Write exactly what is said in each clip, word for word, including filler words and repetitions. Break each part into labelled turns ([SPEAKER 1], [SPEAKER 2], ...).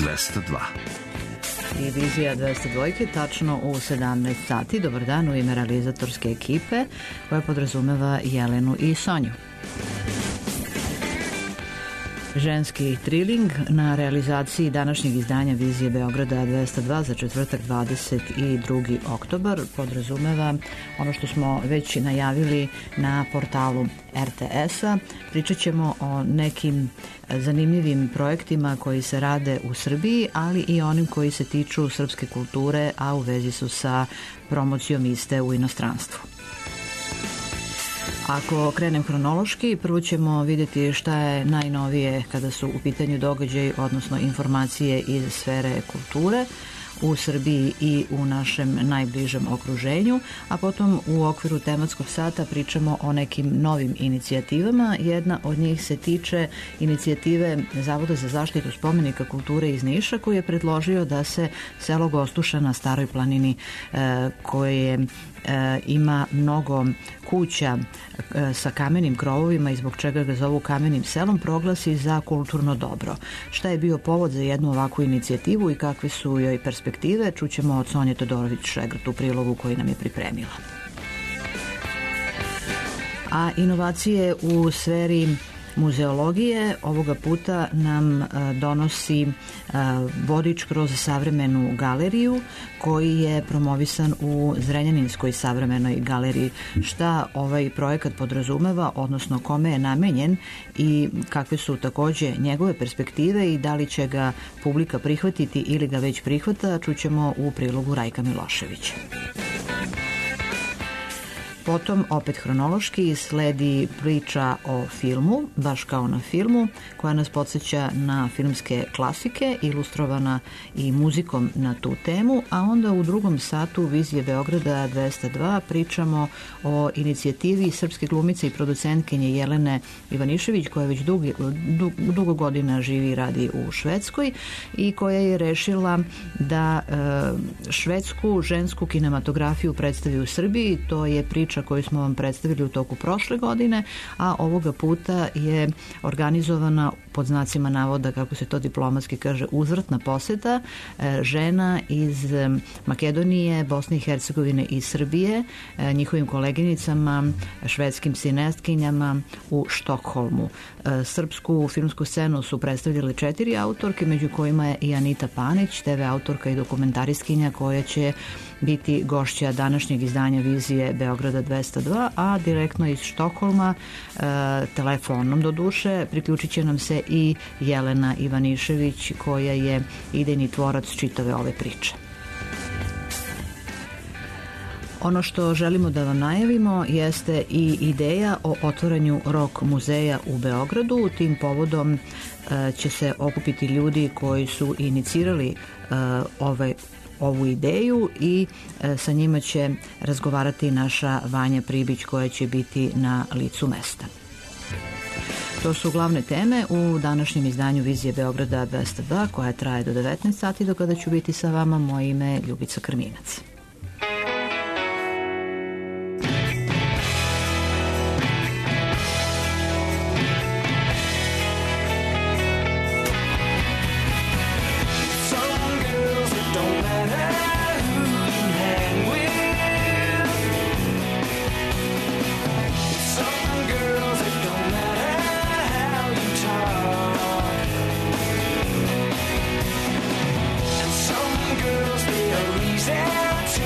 [SPEAKER 1] dvesta dva.
[SPEAKER 2] I Vizija dvesta dva tačno u sedamnaest sati. Dobar dan u ime realizatorske ekipe koja podrazumeva Jelenu i Sonju. Ženski triling na realizaciji današnjeg izdanja Vizije Beograda dvesta dva za četvrtak dvadeset drugi oktobar podrazumeva ono što smo već najavili na portalu er te es-a. Pričat ćemo o nekim zanimljivim projektima koji se rade u Srbiji, ali i onim koji se tiču srpske kulture, a u vezi su sa promocijom iste u inostranstvu. Ako krenem hronološki, prvo ćemo vidjeti šta je najnovije kada su u pitanju događaji, odnosno informacije iz sfere kulture u Srbiji i u našem najbližem okruženju, a potom u okviru tematskog sata pričamo o nekim novim inicijativama. Jedna od njih se tiče inicijative Zavoda za zaštitu spomenika kulture iz Niša, koji je predložio da se selo Gostuša na Staroj planini, e, koje e, ima mnogo kuća e, sa kamenim krovovima i zbog čega ga zovu kamenim selom, proglasi za kulturno dobro. Šta je bio povod za jednu ovakvu inicijativu i kakve su joj perspektive, čućemo od Sonje Todorović-Šegrt u prilogu koji nam je pripremila. A inovacije u sferi muzeologije ovoga puta nam donosi vodič kroz savremenu galeriju koji je promovisan u Zrenjaninskoj savremenoj galeriji. Šta ovaj projekat podrazumeva, odnosno kome je namenjen i kakve su takođe njegove perspektive i da li će ga publika prihvatiti ili ga već prihvata, čućemo u prilogu Rajka Miloševića. Potom, opet hronološki, sledi priča o filmu, baš kao na filmu, koja nas podsjeća na filmske klasike, ilustrovana i muzikom na tu temu, a onda u drugom satu Vizije Beograda dvesta dva pričamo o inicijativi srpske glumice i producentkinje Jelene Ivanišević, koja već dugi, du, dugo godina živi i radi u Švedskoj i koja je rešila da e, švedsku žensku kinematografiju predstavi u Srbiji. To je priča koju smo vam predstavili u toku prošle godine, a ovoga puta je organizovana pod znacima navoda, kako se to diplomatski kaže, uzvratna poseta žena iz Makedonije, Bosne i Hercegovine i Srbije, njihovim koleginicama, švedskim sinestkinjama u Štokholmu. Srpsku filmsku scenu su predstavljale četiri autorke, među kojima je i Anita Panić, te ve autorka i dokumentaristkinja koja će biti gošća današnjeg izdanja Vizije Beograda dvesta dva, a direktno iz Štokholma, e, telefonom do duše, priključit će nam se i Jelena Ivanišević, koja je idejni tvorac čitave ove priče. Ono što želimo da vam najavimo jeste i ideja o otvaranju rock muzeja u Beogradu. Tim povodom e, će se okupiti ljudi koji su inicirali e, ove ovu ideju i e, sa njima će razgovarati naša Vanja Pribić, koja će biti na licu mesta. To su glavne teme u današnjem izdanju Vizije Beograda dvesta dva, koja traje do devetnaest sati, do kada ću biti sa vama. Moje ime je Ljubica Krminac.
[SPEAKER 3] Girls, they are reason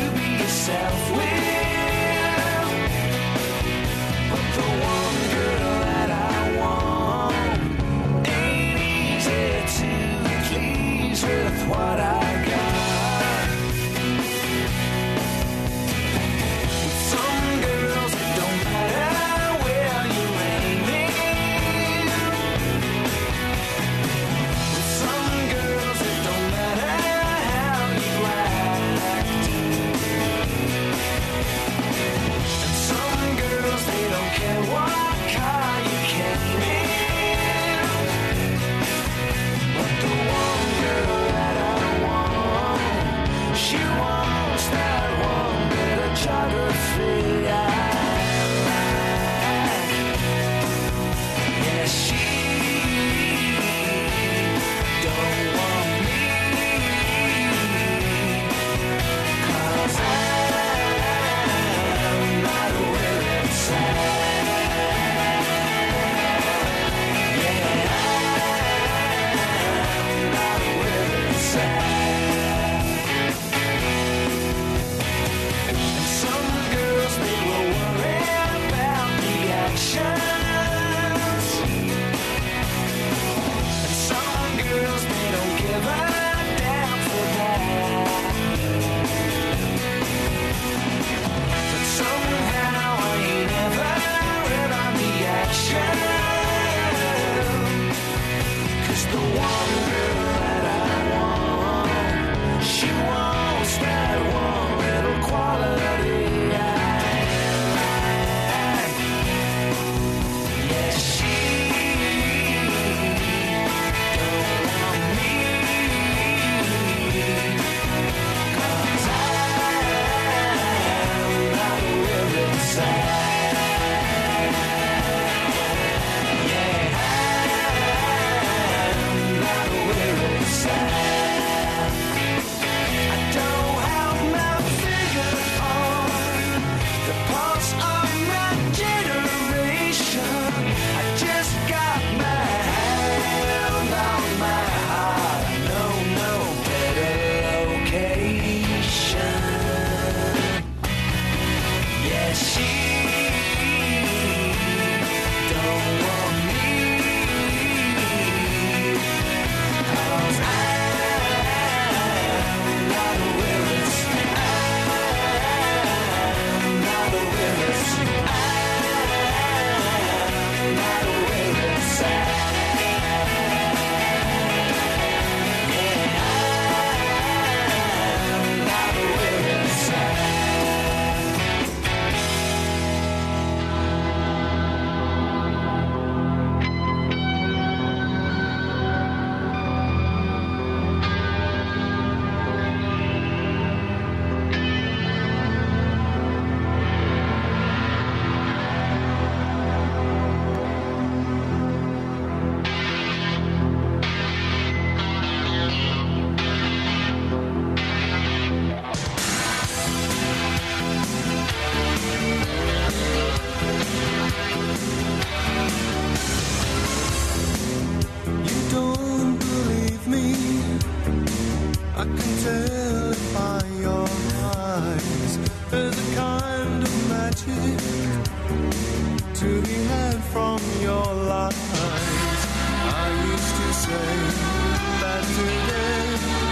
[SPEAKER 1] say that today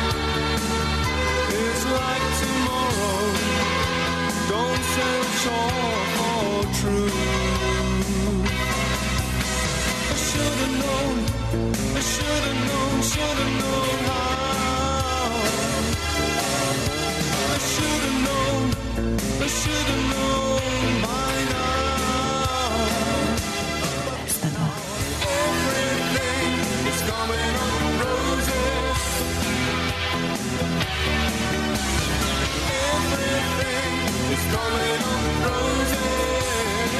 [SPEAKER 1] is like tomorrow. Don't search all for truth. I should've known, I should've known, should've known how. I should've known, I should've known by now. Everything is coming on roses. Everything is coming on roses.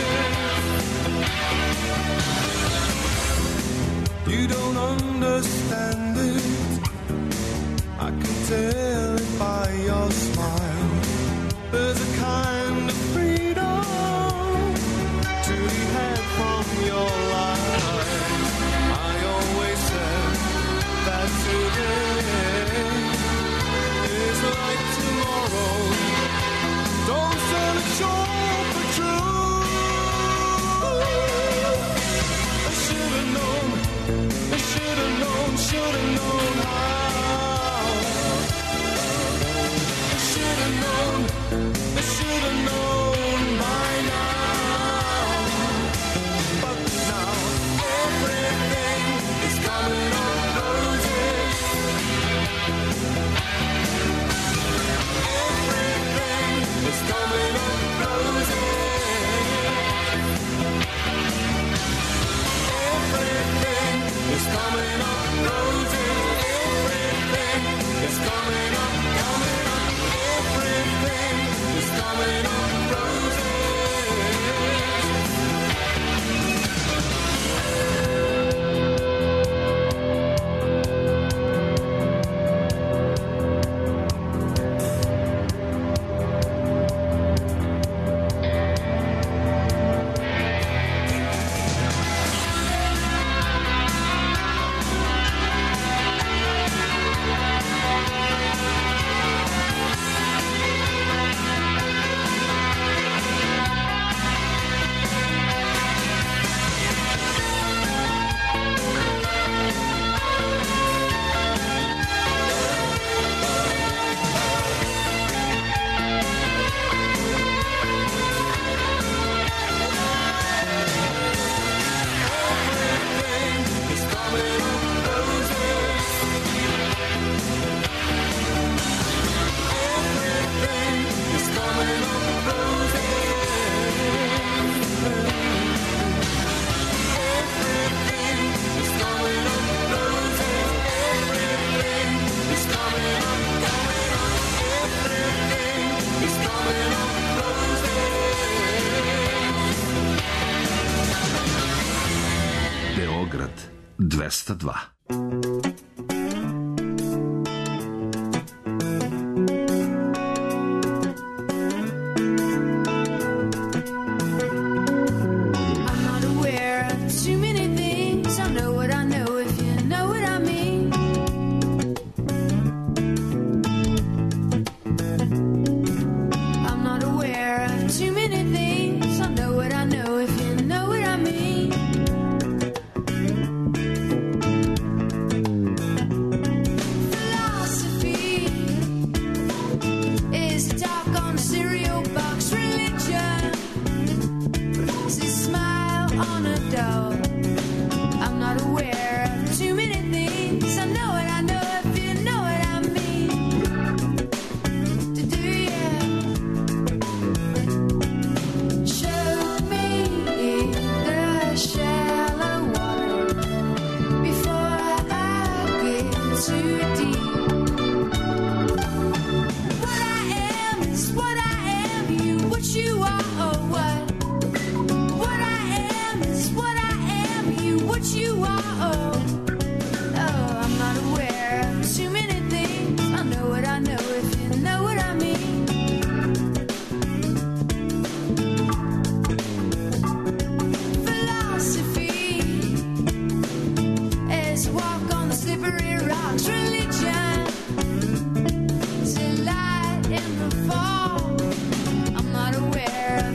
[SPEAKER 1] You don't understand it, I can tell it by your smile. There's a kind of freedom to be had from your life. I always said that today is like tomorrow. Don't search for truth. I should've known, I should've known, should've known how. I should've known, I should've known by now. But now everything is coming on roses. Everything is coming on roses. Everything is coming on roses. Everything is coming on, coming on. Everything is coming on roses.
[SPEAKER 3] dvesta dva.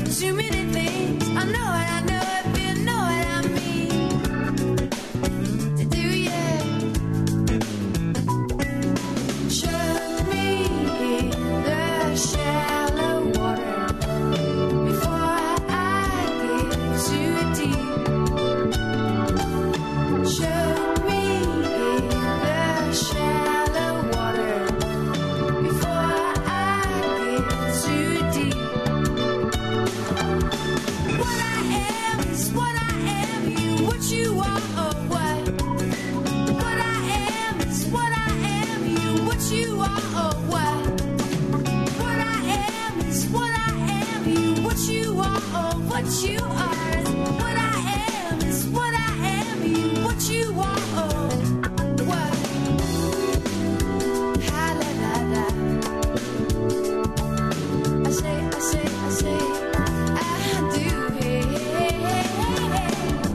[SPEAKER 4] Too many things I know, and I know if you know what I mean.
[SPEAKER 1] are is what I am, is what I am, you what you are. What? Ha la la la. I say, I say, I say, I do. Hey, hey, hey, hey.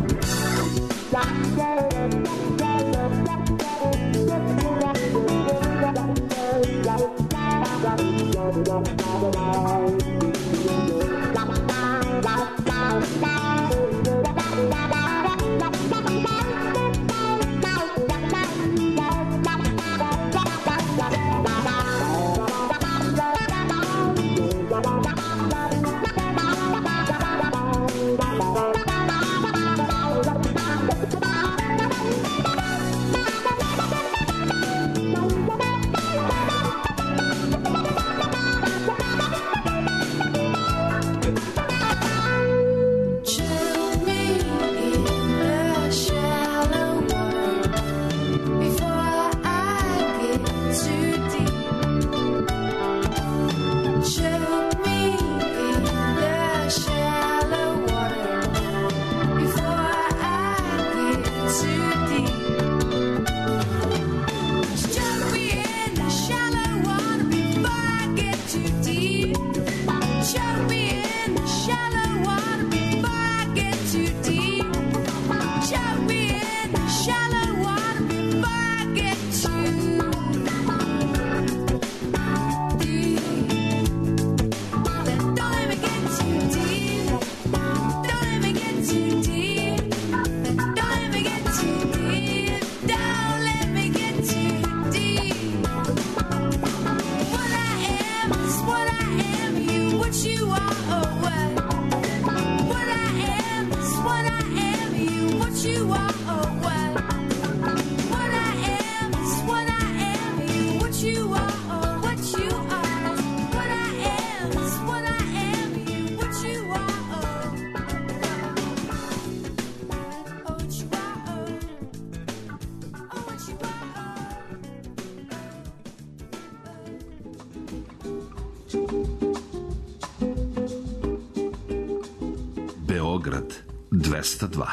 [SPEAKER 3] Beograd dvesta dva.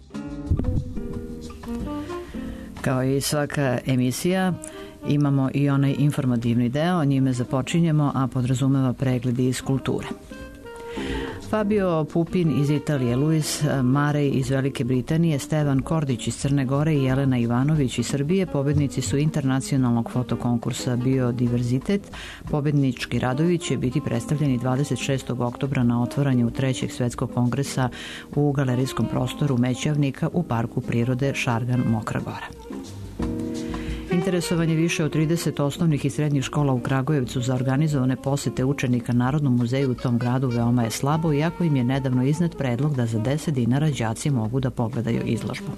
[SPEAKER 2] Kao i svaka emisija, imamo i onaj informativni deo, njime započinjemo, a podrazumeva pregledi iz kulture. Fabio Pupin iz Italije, Luis Marej iz Velike Britanije, Stevan Kordić iz Crne Gore i Jelena Ivanović iz Srbije pobednici su internacionalnog fotokonkursa Biodiverzitet. Pobednički radovi će biti predstavljeni dvadeset šestog oktobra na otvaranju trećeg svetskog kongresa u galerijskom prostoru Mećavnika u Parku prirode Šargan Mokra Gora. Interesovanje više od trideset osnovnih i srednjih škola u Kragujevcu za organizovane posete učenika Narodnom muzeju u tom gradu veoma je slabo, iako im je nedavno iznet predlog da za deset dinara đaci mogu da pogledaju izložbu.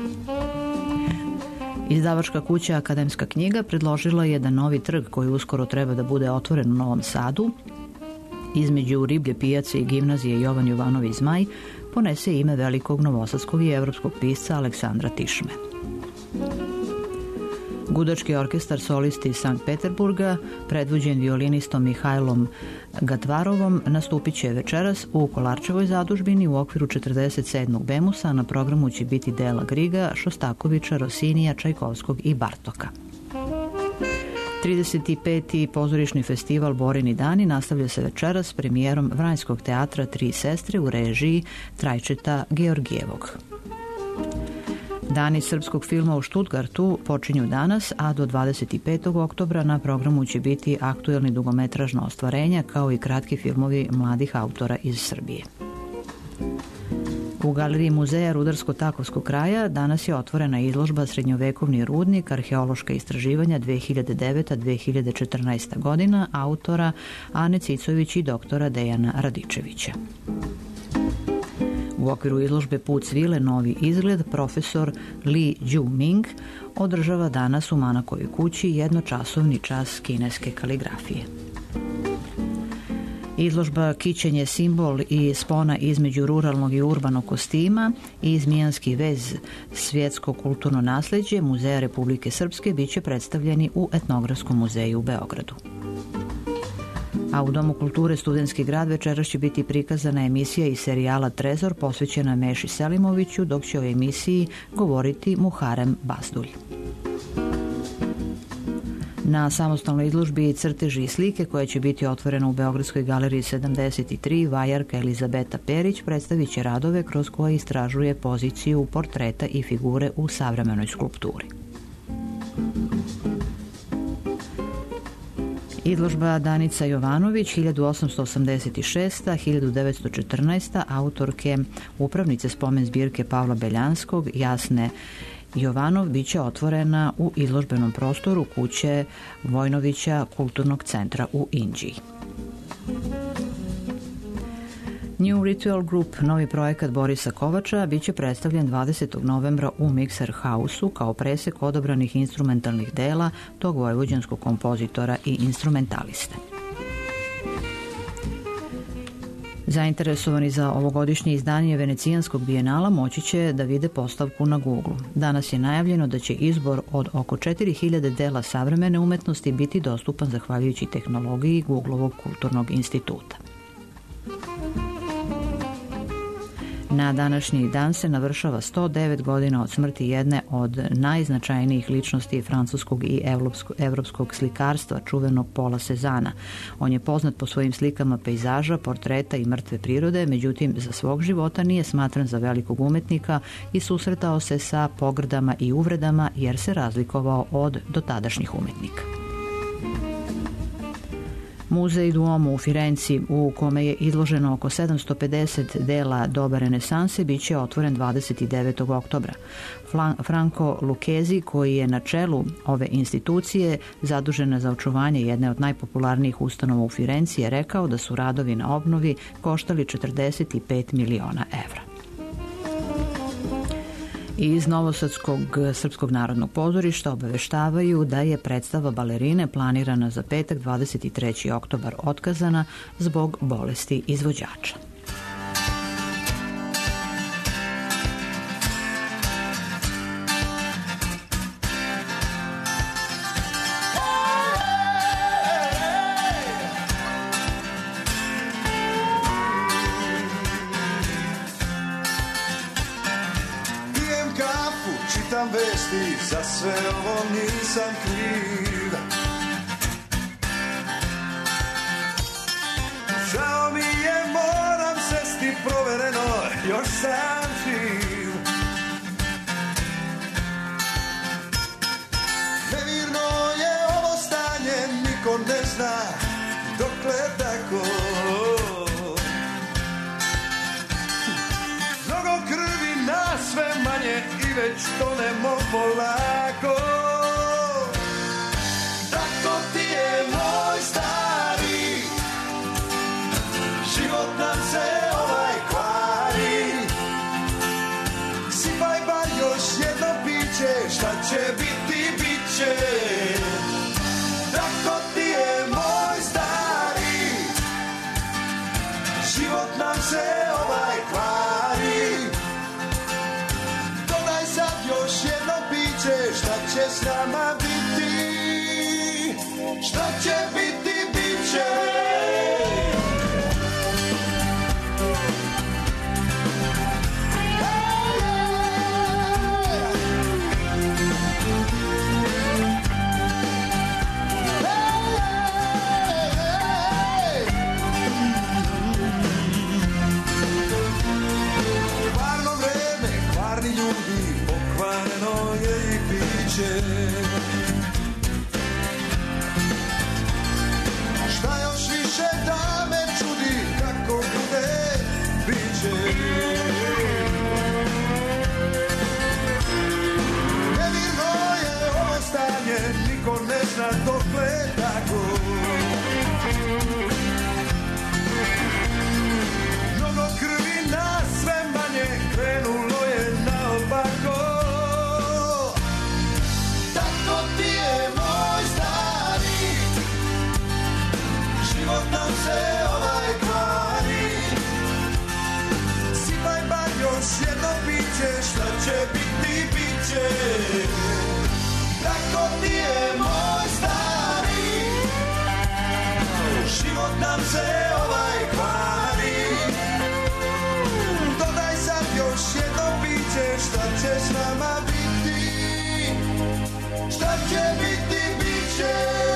[SPEAKER 2] Izdavačka kuća Akademska knjiga predložila je da novi trg koji uskoro treba da bude otvoren u Novom Sadu, između Riblje pijace i gimnazije Jovan Jovanović Zmaj, ponese ime velikog novosadskog i evropskog pisca Aleksandra Tišme. Gudački orkestar solisti iz Sankt Peterburga, predvođen violinistom Mihajlom Gatvarovom, nastupit će večeras u Kolarčevoj zadužbini u okviru četrdeset sedmog Bemusa. Na programu će biti dela Griga, Šostakovića, Rosinija, Čajkovskog i Bartoka. trideset peti pozorišni festival Borini dani nastavlja se večeras s premijerom Vranjskog teatra Tri sestre u režiji Trajčeta Georgijevog. Dani srpskog filma u Štutgartu počinju danas, a do dvadeset petog oktobra na programu će biti aktuelni dugometražna ostvarenja kao i kratki filmovi mladih autora iz Srbije. U Galeriji muzeja Rudarsko-Takovskog kraja danas je otvorena izložba Srednjovekovni rudnik, arheološka istraživanja dve hiljade deveta do dve hiljade četrnaesta godina autora Ane Cicović i doktora Dejana Radičevića. U okviru izložbe Put svile novi izgled profesor Li Ju-ming održava danas u Manakovoj kući jednočasovni čas kineske kaligrafije. Izložba Kićenje simbol i spona između ruralnog i urbanog kostima i Zmijanski vez svjetsko kulturno nasleđe Muzeja Republike Srpske biće predstavljeni u Etnografskom muzeju u Beogradu. A u Domu kulture Studentski grad večeras će biti prikazana emisija iz serijala Trezor posvećena Meši Selimoviću, dok će o emisiji govoriti Muharem Bazdulj. Na samostalnoj izložbi Crteži i slike, koja će biti otvorena u Beogradskoj galeriji sedamdeset tri, vajarka Elizabeta Perić predstavit će radove kroz koje istražuje poziciju portreta i figure u savremenoj skulpturi. Izložba Danica Jovanović hiljadu osamsto osamdeset šesta do hiljadu devetsto četrnaesta. autorke upravnice spomen zbirke Pavla Beljanskog, Jasne Jovanov, biće otvorena u izložbenom prostoru kuće Vojnovića kulturnog centra u Inđiji. New Ritual Group, novi projekat Borisa Kovača, biće predstavljen dvadesetog novembra u Mixer House-u kao presek odabranih instrumentalnih dela tog vojvođanskog kompozitora i instrumentaliste. Zainteresovani za ovogodišnje izdanje Venecijanskog bijenala moći će da vide postavku na Google. Danas je najavljeno da će izbor od oko četiri hiljade dela savremene umetnosti biti dostupan zahvaljujući tehnologiji Googlovog kulturnog instituta. Na današnji dan se navršava sto devet godina od smrti jedne od najznačajnijih ličnosti francuskog i evropskog slikarstva, čuvenog Paula Cézanna. On je poznat po svojim slikama pejzaža, portreta i mrtve prirode, međutim za svog života nije smatran za velikog umetnika i susretao se sa pogrdama i uvredama jer se razlikovao od dotadašnjih umetnika. Muzej Duomo u Firenci, u kome je izloženo oko sedamsto pedeset dela doba renesanse, bit će otvoren dvadeset devetog oktobra. Franco Lucchesi, koji je na čelu ove institucije zadužena za očuvanje jedne od najpopularnijih ustanova u Firenci, je rekao da su radovi na obnovi koštali četrdeset pet miliona evra. Iz Novosadskog Srpskog narodnog pozorišta obaveštavaju da je predstava Balerine planirana za petak dvadeset treći oktobar otkazana zbog bolesti izvođača.
[SPEAKER 4] Vesti, za sve ovo nisam kriv. Žao mi je, moram sesti provereno, još sam živ. Nemirno je ovo stanje, niko ne zna dokle tako. Mnogo krvi na sve manje i već tonemo polako. Tako ti je, moj stari, život nam se ovaj kvari. Sipaj bar još jedno piće, šta će biti, bit će. Tako ti je, moj stari, život nam se ovaj kvari. Još jedno piće, šta će s nama biti, šta će biti, bit će. Kvarno vreme, kvarni ljudi, pokvareno je i piće. Šta još više da me čudi, kako bude, biće. Nemirno je ovo stanje, niko ne zna dokle tako. Mnogo krvi na sve manje, krenulo je naopako. Tako ti je, moj stari, život nam se ovaj kvari. Sipaj bar još jedno piće, šta će biti, bit će. Tako ti je, moj stari, život nam nam se ovaj kvari. Dodaj sad još jedno piće, šta će s nama biti? Šta će biti, bit će.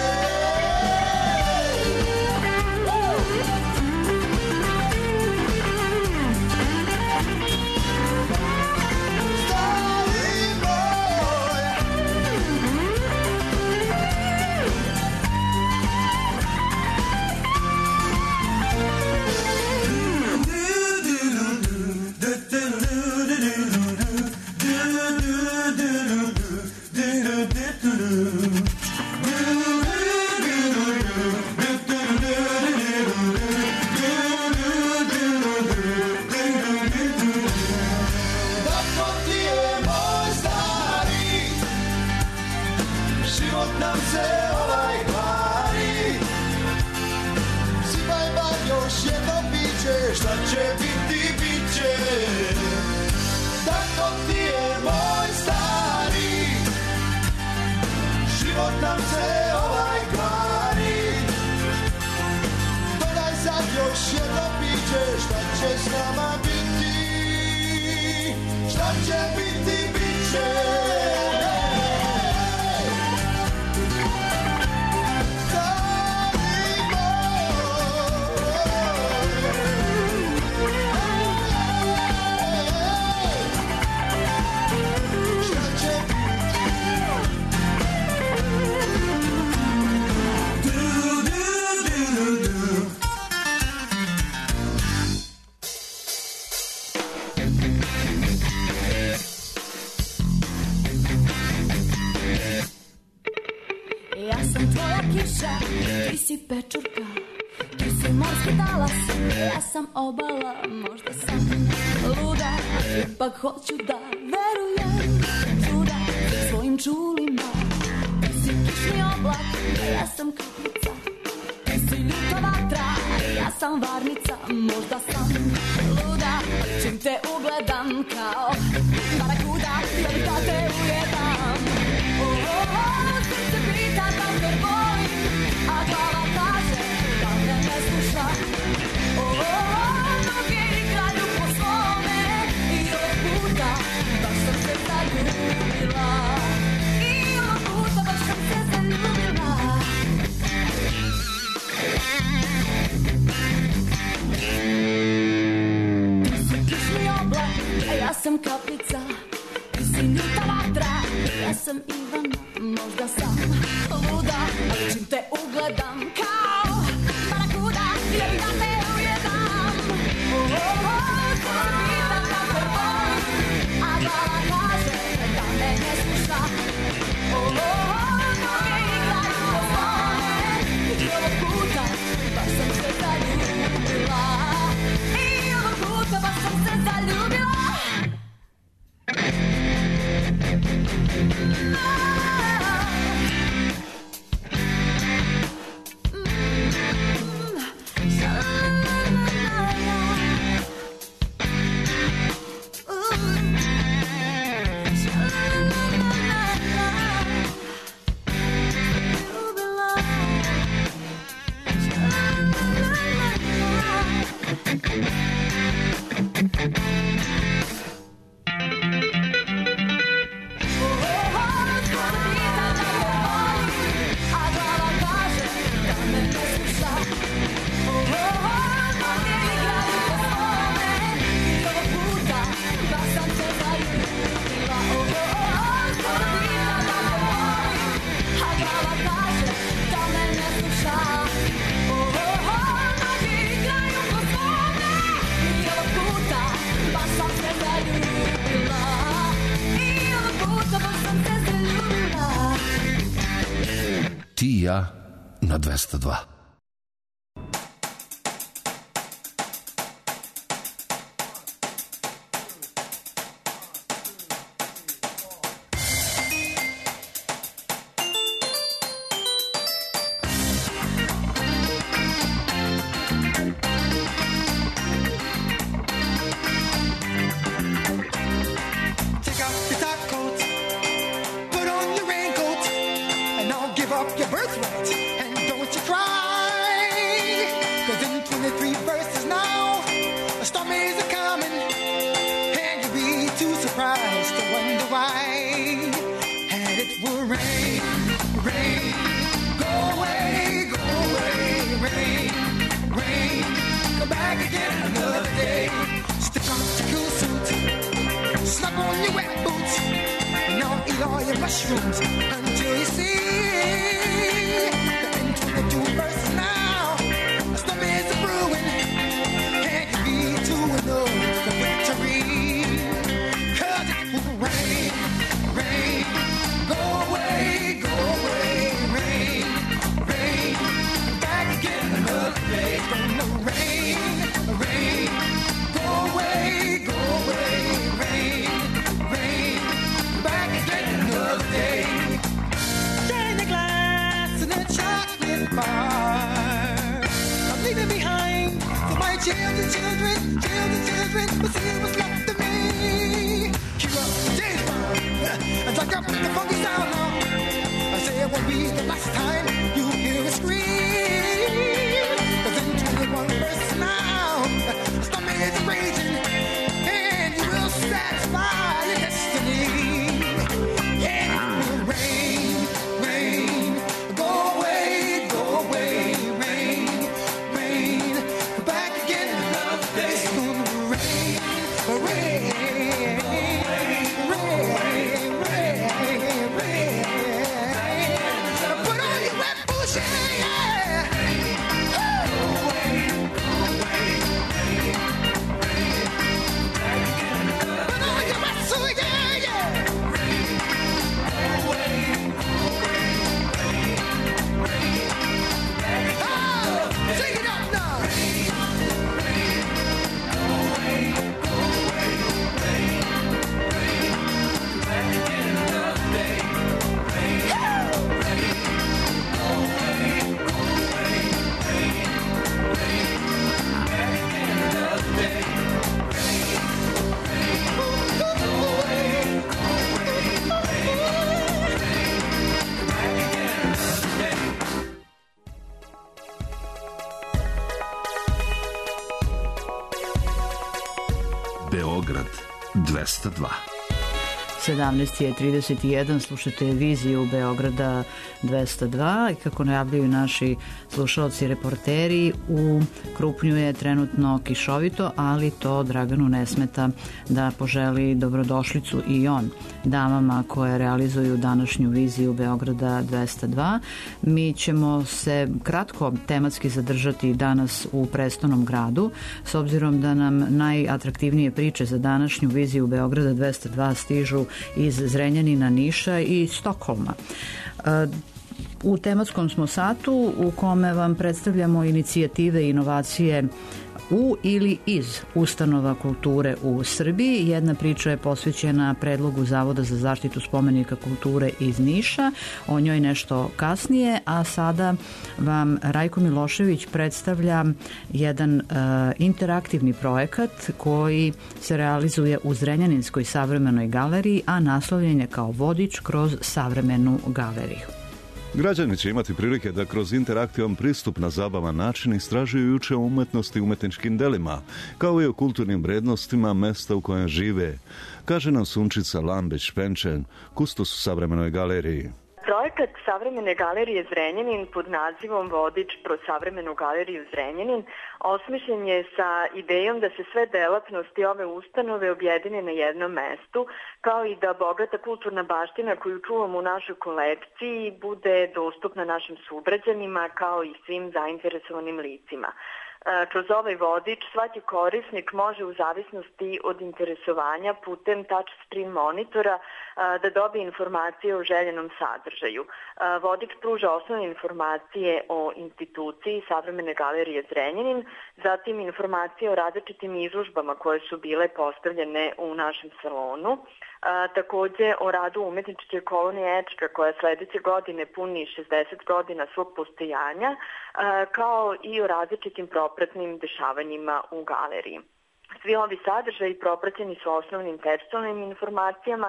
[SPEAKER 4] Šta će biti, bit će. Tako ti je moj stari. Život nam se ovaj kvari. Dodaj sad još jedno piće, šta će s nama biti? Šta će biti, bit će.
[SPEAKER 5] Ti si pečurka, ti si morski talas, ja sam obala, možda sam luda, ipak hoću da verujem čuda svojim čulima. Ti si kišni oblak, ja sam kaplica, ti si ljuta vatra, ja sam varnica, možda sam luda, čim te ugledam kao barakuda, ja bih da te ujedam. Oh, oh, oh, srce pita da te volim, a glava kaže da me ne sluša. Oh, oh, oh, noge igraju po svome i ovog puta baš sam se zaljubila. I ovog puta baš sam se zaljubila. Ti si kišni oblak, a ja sam kaplica. Ti si ljuta vatra, ja sam Ivana, možda sam luda, ali čim te ugledam kao barakuda, ja bih da te ujedam. Oh, oh, oh, ko se pita da te volim, a glava kaže da me ne sluša. Oh, oh, oh, noge igraju po svome i ovog puta baš sam se zaljubila. I ovog puta baš sam se zaljubila.
[SPEAKER 3] Ti i ja na dvesta dva.
[SPEAKER 6] Your birthright, and don't you cry. surprised to wonder why. And it will rain, rain, go away, go away, rain, rain, come back again another day. Stick on your cool suit, slap on your wet boots, and now eat all your mushrooms until you see the end to the two verses now. A storm is a brewing, can't you be too alone for victory? Cause it will rain, rain, go away, go away, rain, rain, back again another day. Gonna rain, rain, go away, go away, rain, rain, back again another day. Shine the glass in a chocolate bar. I'm leaving behind for my children, children, children, children, but see what's left of me. Keep up, James Bond, and talk up the funky sound now. I say it won't be the last time you hear a scream. But then twenty-one verses now, the storm is raging, and you will satisfy your destiny. Yeah, it will rain, rain, go away, go away, rain, rain, back again another day. It's gonna rain, rain, rain, rain, rain. Put on your wet boots, yeah, yeah. Go away, go away, rain, rain, back again another day. Put on your wet suit, yeah, yeah. Go away, go away, rain, rain, back again another day. Oh, sing it up now.
[SPEAKER 3] Beograd dvesta dva.
[SPEAKER 2] sedamnaest je trideset jedan, slušate viziju Beograda dvesta dva i kako najavljuju naši slušalci i reporteri, u Krupnju je trenutno kišovito, ali to Draganu ne smeta da poželi dobrodošlicu i on damama koje realizuju današnju viziju Beograda dvesta dva. Mi ćemo se kratko tematski zadržati danas u prestolnom gradu, s obzirom da nam najatraktivnije priče za današnju viziju Beograda dvesta dva stižu iz Zrenjanina, Niša i Stokholma. U tematskom smo satu u kome vam predstavljamo inicijative i inovacije u ili iz ustanova kulture u Srbiji. Jedna priča je posvećena predlogu Zavoda za zaštitu spomenika kulture iz Niša, o njoj nešto kasnije, a sada vam Rajko Milošević predstavlja jedan uh, interaktivni projekat koji se realizuje u Zrenjaninskoj savremenoj galeriji, a naslovljen je kao vodič kroz savremenu galeriju.
[SPEAKER 7] Građani će imati prilike da kroz interaktivan pristup na zabavan način istražuju i uče o umetnosti i umetničkim delima, kao i o kulturnim vrednostima mesta u kojem žive, kaže nam Sunčica Lambić-Penčen, kustos u savremenoj galeriji.
[SPEAKER 8] Projekat Savremene galerije Zrenjanin pod nazivom Vodič pro savremenu galeriju Zrenjanin osmišljen je sa idejom da se sve delatnosti ove ustanove objedine na jednom mestu, kao i da bogata kulturna baština koju čuvamo u našoj kolekciji bude dostupna našim sugrađanima kao i svim zainteresovanim licima. Kroz ovaj vodič svaki korisnik može u zavisnosti od interesovanja putem touch screen monitora da dobije informacije o željenom sadržaju. Vodič pruža osnovne informacije o instituciji Savremene galerije Zrenjanin, zatim informacije o različitim izložbama koje su bile postavljene u našem salonu, A, takođe o radu umetničke kolonije Ečka koja sledeće godine puni šezdeset godina svog postojanja, a, kao i o različitim propratnim dešavanjima u galeriji. Svi ovi sadržaji propraćeni su osnovnim tekstualnim informacijama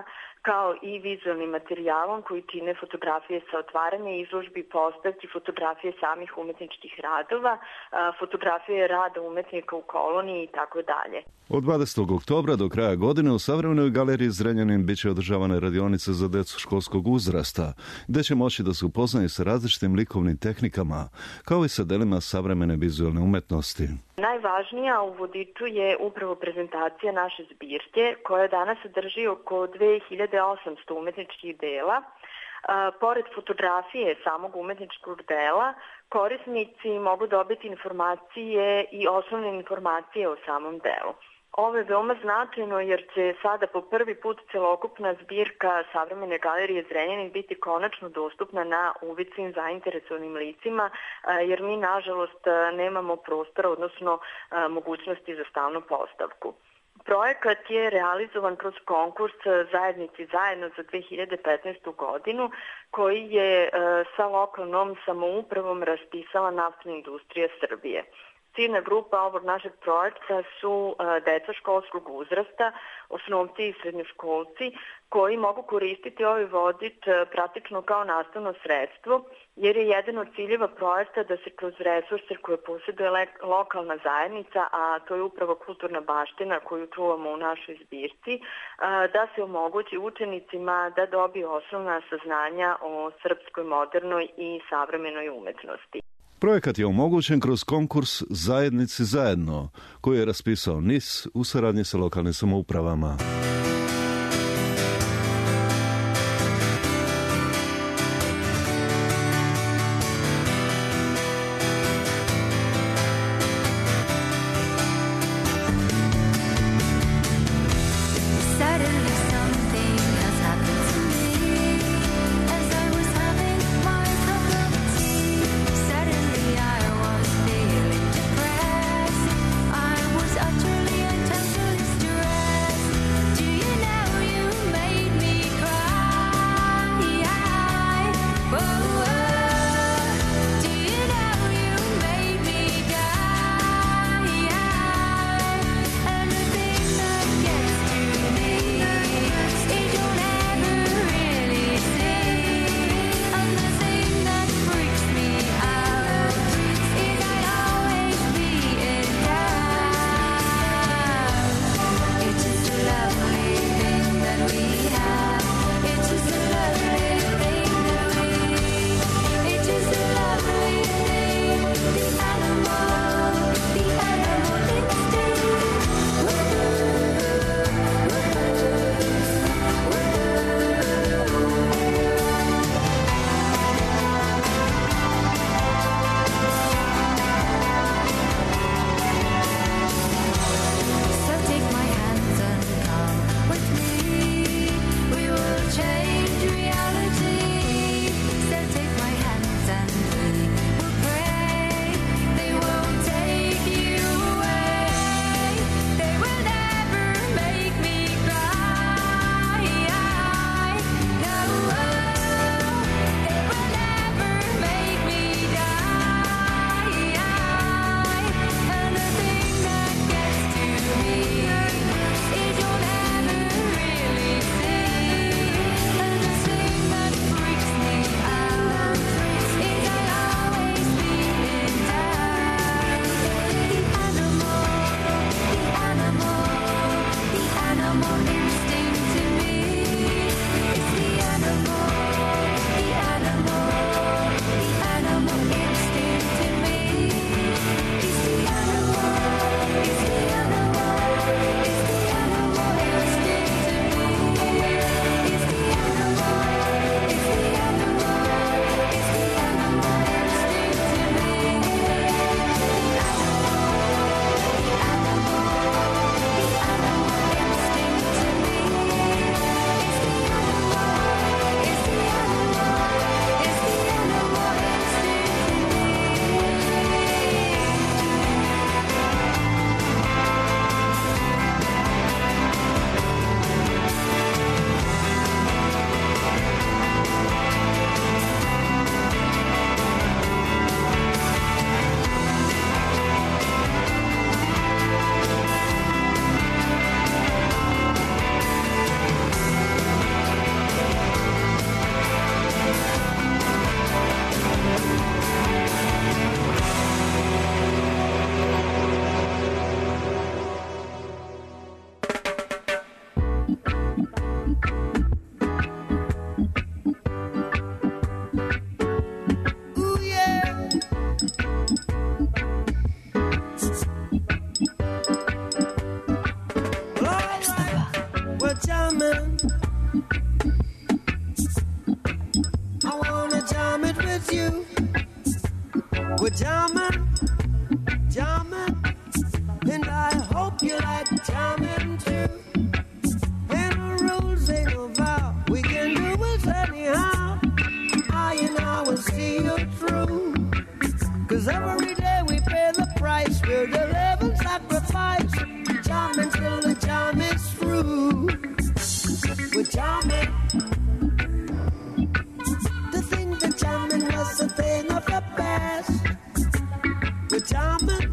[SPEAKER 8] kao i vizualnim materijalom koji čine fotografije sa otvaranja izložbi, postavki, fotografije samih umetničkih radova, fotografije rada umetnika u koloniji i tako dalje.
[SPEAKER 7] Od dvadesetog oktobra do kraja godine u Savremenoj galeriji Zrenjanin bit će održavane radionice za decu školskog uzrasta, gde će moći da se upoznaju sa različitim likovnim tehnikama, kao i sa delima savremene vizualne umetnosti.
[SPEAKER 8] Najvažnija u vodiču je upravo prezentacija naše zbirke, koja danas sadrži oko dve hiljade osamsto umetničkih dela. Pored fotografije samog umetničkog dela, korisnici mogu dobiti informacije i osnovne informacije o samom delu. Ovo je veoma značajno jer će sada po prvi put celokupna zbirka Savremene galerije Zrenjanin biti konačno dostupna na uvid svim zainteresovanim licima, jer mi nažalost nemamo prostora, odnosno mogućnosti za stalnu postavku. Projekat je realizovan kroz konkurs Zajednici zajedno za dve hiljade petnaestu godinu, koji je sa lokalnom samoupravom raspisala Naftna industrija Srbije. Ciljna grupa ovog našeg projekta su deca školskog uzrasta, osnovci i srednjoškolci, koji mogu koristiti ovaj vodič praktično kao nastavno sredstvo, jer je jedan od ciljeva projekta da se kroz resurse koje posjeduje lokalna zajednica, a to je upravo kulturna baština koju čuvamo u našoj zbirci, da se omogući učenicima da dobiju osnovna saznanja o srpskoj modernoj i savremenoj umetnosti.
[SPEAKER 7] Projekat je omogućen kroz konkurs Zajednici zajedno, koji je raspisao N I S u saradnji sa lokalnim samoupravama.
[SPEAKER 6] jamming. I wanna jam it with you. We're jamming, jamming, and I hope you like jamming too. Ain't no rules, ain't no vow, we can do it anyhow. I and I will see you through. Cause every day we pay the price, we'll live and sacrifice. Jamming till the jam is through. We're jamming. To think that jamming was a thing of the past. We're jamming.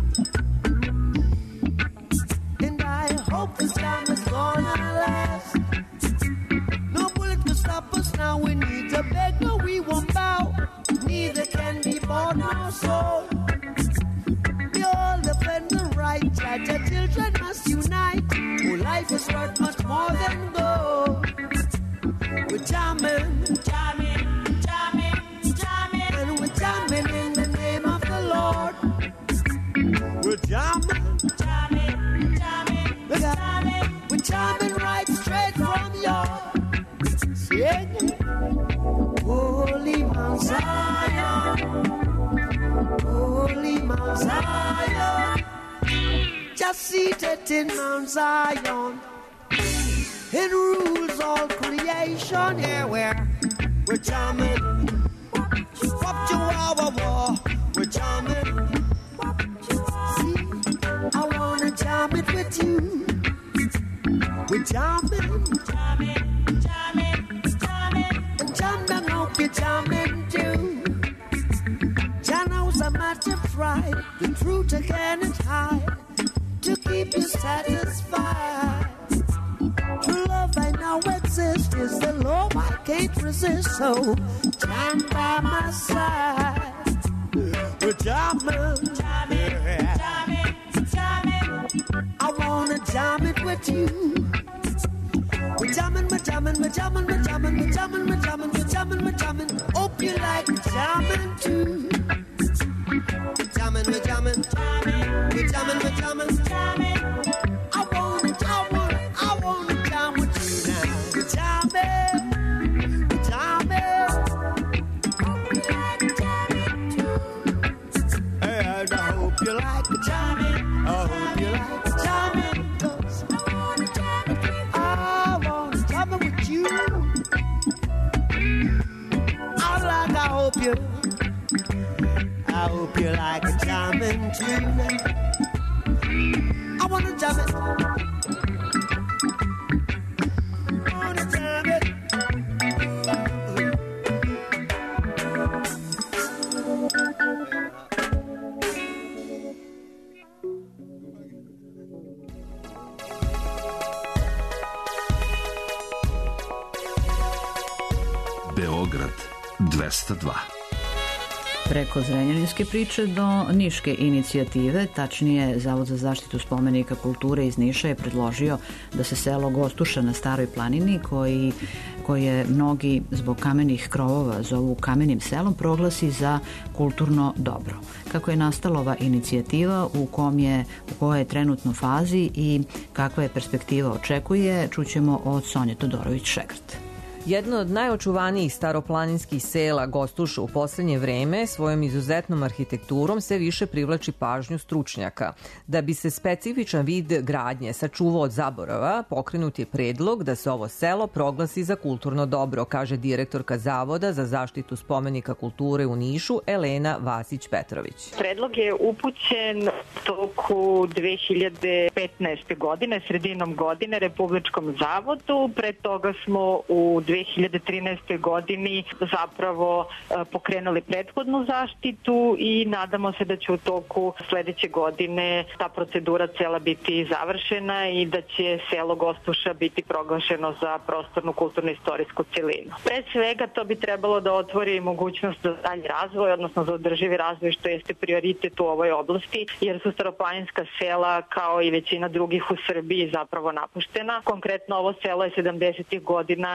[SPEAKER 6] And I hope this jam is gonna last. No bullet will stop us now, we need to beg, no we won't bow. Neither can be bought nor sold. We all defend the right, judge our children must unite. Oh, life is worth much more than gold. We're jamming, jamming, jamming, jamming, and we're jamming in the name of the Lord. We're jamming, jamming, jamming, jamming, we're jamming right straight from your singing. Holy Mount Zion, Holy Mount Zion, just seated in Mount Zion, it rules all creation. Here we're, we're jamming, up to our war, we're jamming. See, I wanna jam it with you. We're jamming, jamming, jamming, jamming, and jam down, hope you're jamming too. Jah knows a matter of pride, the truth again is hide, to keep you satisfied. True love I know exists, is the love I can't resist, so stand by my side. We're jamming, jamming, jamming, jamming. I wanna jam it with you. We're jamming, we're jamming, we're jamming, we're jamming, we're jamming, we're jamming, we're jamming, we're jamming. Hope you like jamming too. We're jamming, we're jamming, we're jamming, we're jamming, jamming. I wanna, I wanna, I wanna jam with you now. We're jamming, we're jamming. Hope you like jamming too. And I hope you like jamming. I hope you like jamming. 'Cause I wanna jam with you. I wanna jam with you. I like, I hope you. I hope you like a jamming tune. I wanna jam it. I wanna jam it.
[SPEAKER 3] Beograd dvesta dva.
[SPEAKER 2] Preko zrenjaninske priče do niške inicijative, tačnije Zavod za zaštitu spomenika kulture iz Niša je predložio da se selo Gostuša na Staroj planini, koji, koje mnogi zbog kamenih krovova zovu kamenim selom, proglasi za kulturno dobro. Kako je nastala ova inicijativa, u, kom je, u kojoj je trenutno fazi i kakva je perspektiva očekuje, čućemo od Sonje Todorović-Šegrt.
[SPEAKER 9] Jedno od najočuvanijih staroplaninskih sela Gostuša u poslednje vreme svojom izuzetnom arhitekturom sve više privlači pažnju stručnjaka. Da bi se specifičan vid gradnje sačuvao od zaborava, pokrenut je predlog da se ovo selo proglasi za kulturno dobro, kaže direktorka Zavoda za zaštitu spomenika kulture u Nišu, Elena Vasić-Petrović.
[SPEAKER 10] Predlog je upućen toku dve hiljade petnaeste. godine, sredinom godine, Republičkom zavodu. Pre toga smo u dve hiljade trinaestoj. godini zapravo pokrenuli prethodnu zaštitu i nadamo se da će u toku sledeće godine ta procedura cela biti završena i da će selo Gostuša biti proglašeno za prostornu kulturno-istorijsku celinu. Pre svega to bi trebalo da otvori mogućnost za dalji razvoj, odnosno za održivi razvoj, što jeste prioritet u ovoj oblasti, jer su staroplaninska sela kao i većina drugih u Srbiji zapravo napuštena. Konkretno ovo selo je sedamdesetih godina izgubilo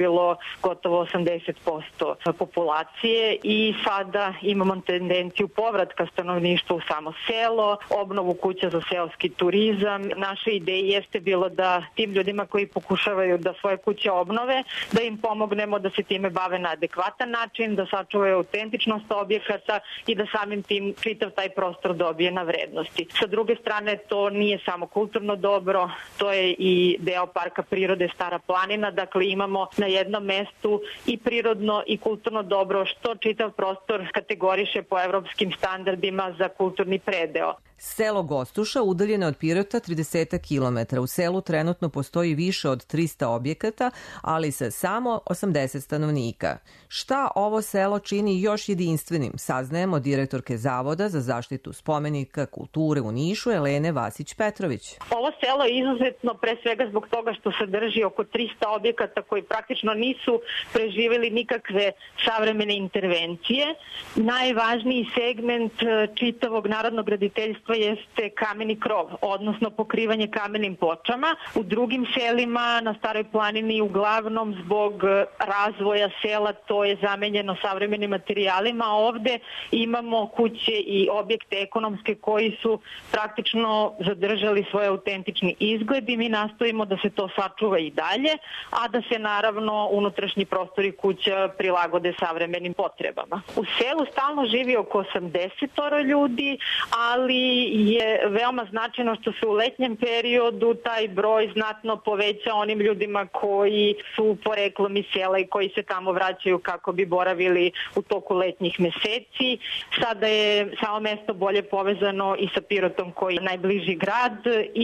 [SPEAKER 10] živjelo gotovo osamdeset posto populacije i sada imamo tendenciju povratka stanovništva u samo selo, obnovu kuća za seoski turizam. Naša ideja jeste bilo da tim ljudima koji pokušavaju da svoje kuće obnove, da im pomognemo da se time bave na adekvatan način, da sačuvaju autentičnost objekata i da samim tim čitav taj prostor dobije na vrednosti. Sa druge strane, to nije samo kulturno dobro, to je i deo Parka prirode Stara planina, dakle imamo na jednom mestu i prirodno i kulturno dobro, što čitav prostor kategoriše po evropskim standardima za kulturni predeo.
[SPEAKER 9] Selo Gostuša udaljeno od Pirota trideset kilometara. U selu trenutno postoji više od trista objekata, ali sa samo osamdeset stanovnika. Šta ovo selo čini još jedinstvenim, saznajemo direktorke Zavoda za zaštitu spomenika kulture u Nišu, Elene Vasić-Petrović.
[SPEAKER 10] Ovo selo je izuzetno pre svega zbog toga što sadrži oko trista objekata koji praktično nisu preživjeli nikakve savremene intervencije. Najvažniji segment čitavog narodnog graditeljstva jeste kameni krov, odnosno pokrivanje kamenim pločama. U drugim selima na Staroj planini uglavnom zbog razvoja sela to je zamenjeno savremenim materijalima, a ovde imamo kuće i objekte ekonomske koji su praktično zadržali svoj autentični izgled i mi nastojimo da se to sačuva i dalje, a da se naravno unutrašnji prostori kuća prilagode savremenim potrebama. U selu stalno živi oko osamdeset ljudi, ali je veoma značajno što se u letnjem periodu taj broj znatno poveća onim ljudima koji su poreklom iz sela i koji se tamo vraćaju kako bi boravili u toku letnjih meseci. Sada je samo mesto bolje povezano i sa Pirotom koji je najbliži grad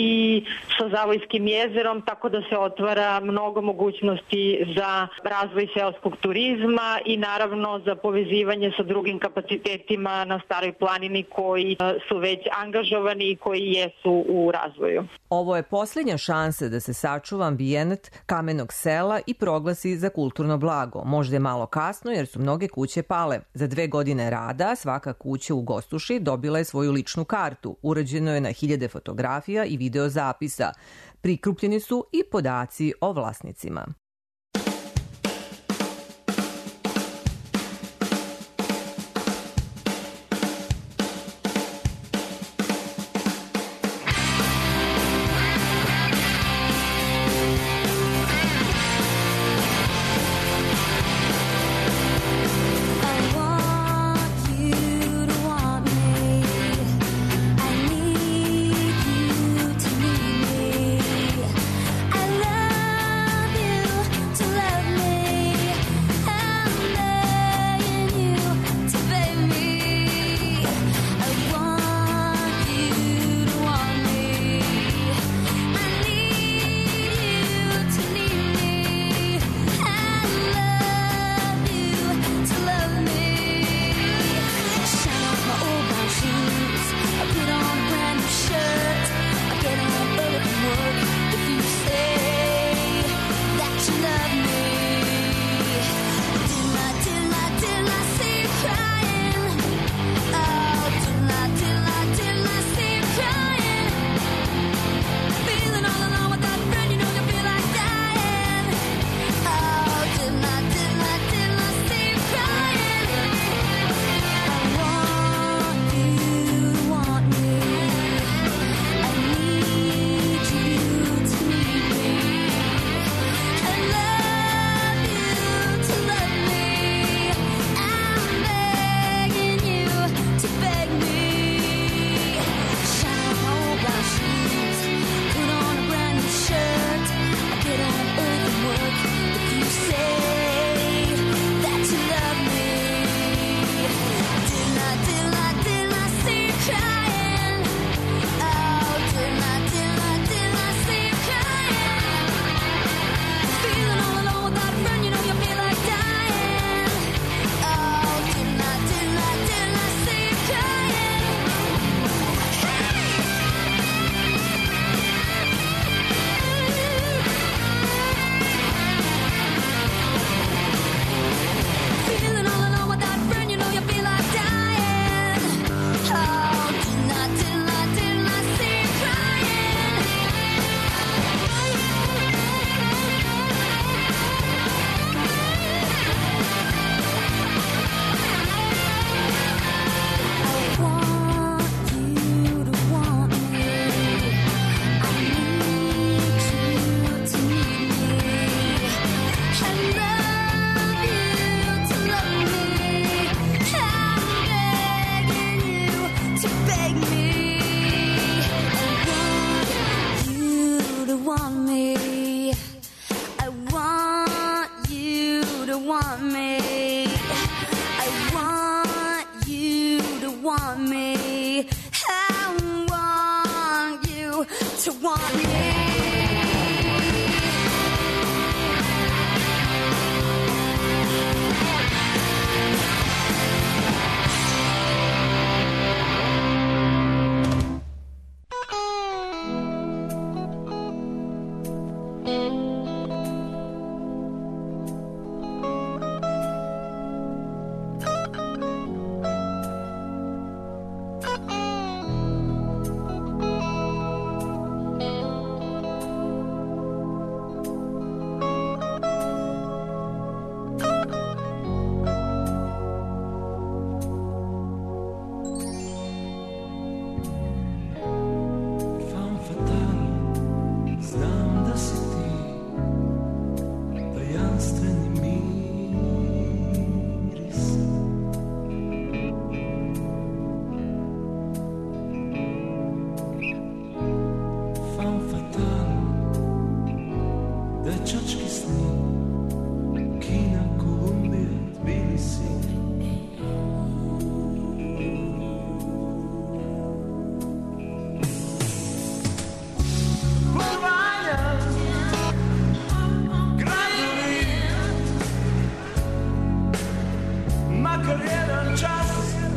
[SPEAKER 10] i sa Zavojskim jezerom, tako da se otvara mnogo mogućnosti za razvoj seoskog turizma i naravno za povezivanje sa drugim kapacitetima na Staroj planini koji su već angažovani i koji jesu u razvoju.
[SPEAKER 9] Ovo je posljednja šansa da se sačuva ambijent kamenog sela i proglasi za kulturno blago. Možda je malo kasno jer su mnoge kuće pale. Za dve godine rada svaka kuća u Gostuši dobila je svoju ličnu kartu. Urađeno je na hiljade fotografija i videozapisa. Prikrupljeni su i podaci o vlasnicima.
[SPEAKER 5] I love you.
[SPEAKER 1] dečački sni, Kina, Kolumbije, Tbilisi. Putovanja, gradovi, makar jedan čas.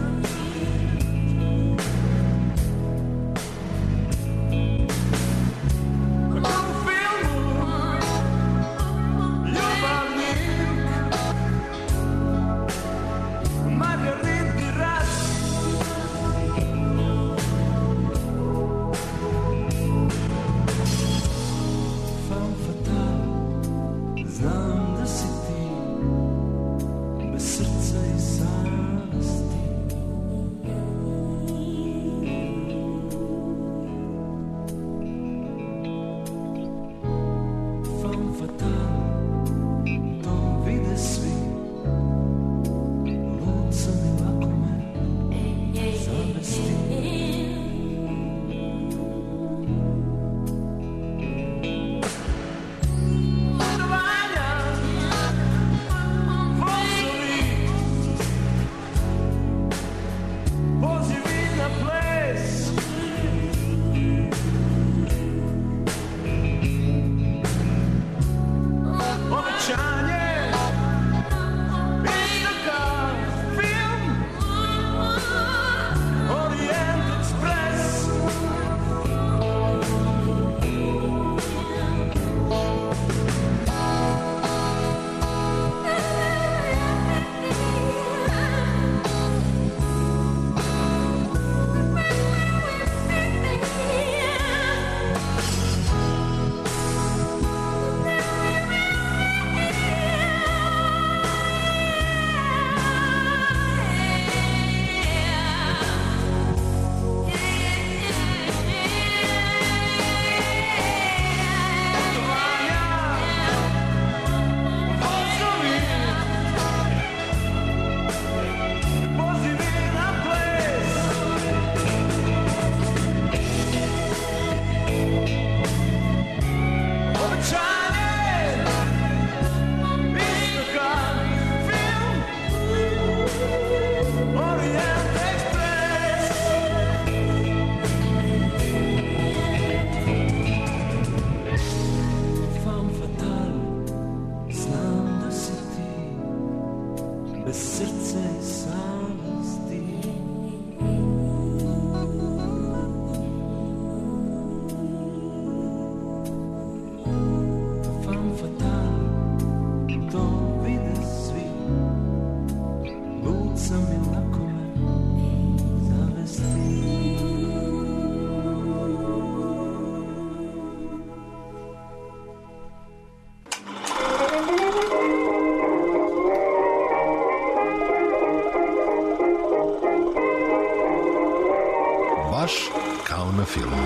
[SPEAKER 3] Kao na filmu.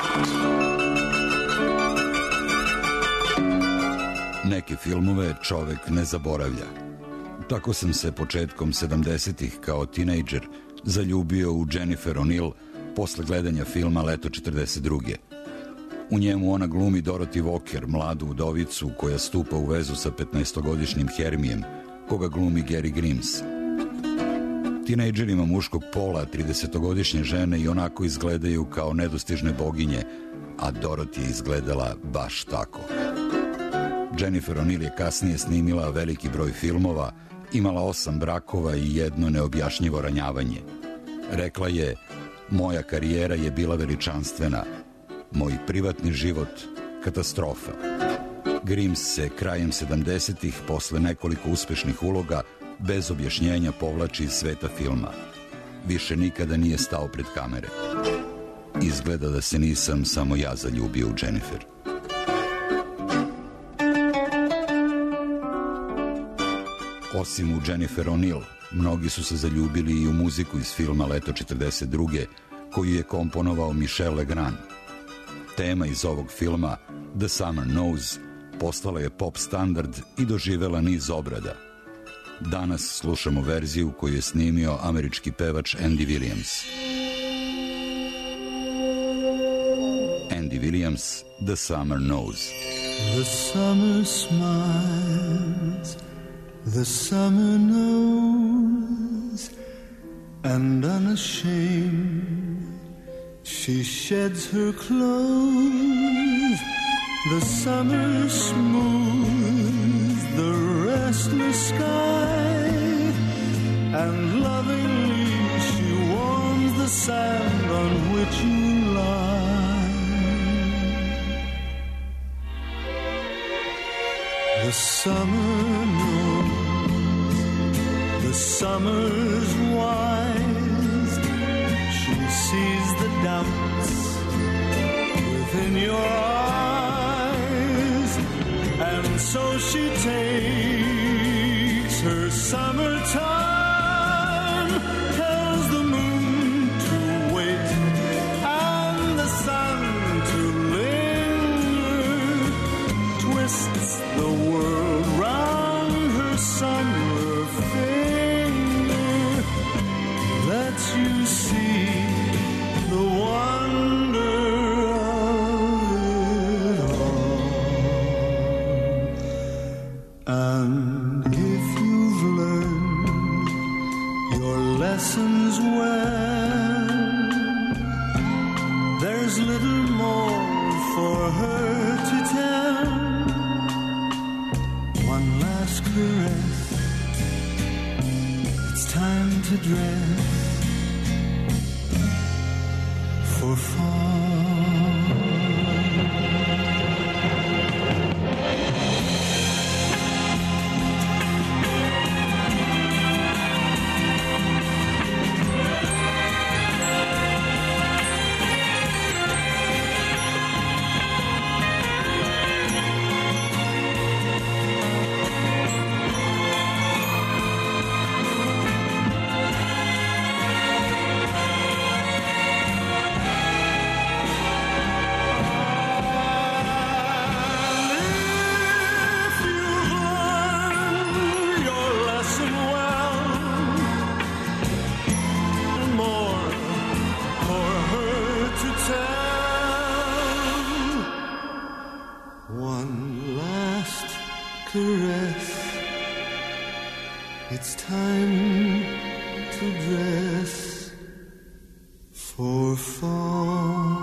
[SPEAKER 3] Neke filmove čovek ne zaboravlja. Tako sam se početkom sedamdesetih kao tinejdžer zaljubio u Jennifer O'Neill posle gledanja filma Leto četrdeset druge. U njemu ona glumi Dorothy Walker, mladu udovicu koja stupa u vezu sa petnaestogodišnjim Hermijem, koga glumi Gary Grims. Tinejdžerima muškog pola tridesetogodišnje žene i onako izgledaju kao nedostižne boginje, a Dorothy je izgledala baš tako. Jennifer O'Neill je kasnije snimila veliki broj filmova, imala osam brakova i jedno neobjašnjivo ranjavanje. Rekla je, moja karijera je bila veličanstvena, moj privatni život katastrofa. Grims se krajem sedamdesetih posle nekoliko uspešnih uloga bez objašnjenja povlači iz sveta filma. Više nikada nije stao pred kamere. Izgleda da se nisam samo ja zaljubio u Jennifer. Osim u Jennifer O'Neill, mnogi su se zaljubili i u muziku iz filma Leto četrdeset druge, koju je komponovao Michel Legrand. Tema iz ovog filma, The Summer Knows, postala je pop standard i doživela niz obrada. Danas slušamo verziju koju je snimio američki pevač Andy Williams. Andy Williams, The Summer Knows.
[SPEAKER 4] The summer smiles, the summer knows, and unashamed she sheds her clothes. The summer smooths the restless sky, and lovingly she warms the sand on which you lie. The summer knows, the summer's wise. She sees the doubts within your eyes, and so she takes her summertime, tells the moon to wait and the sun to linger, twists the world round her summer finger, lets you see the wonder of it all. And if you've learned your lessons well, there's little more for her to tell. One last caress, it's time to dress for fall. It's time to dress for fall.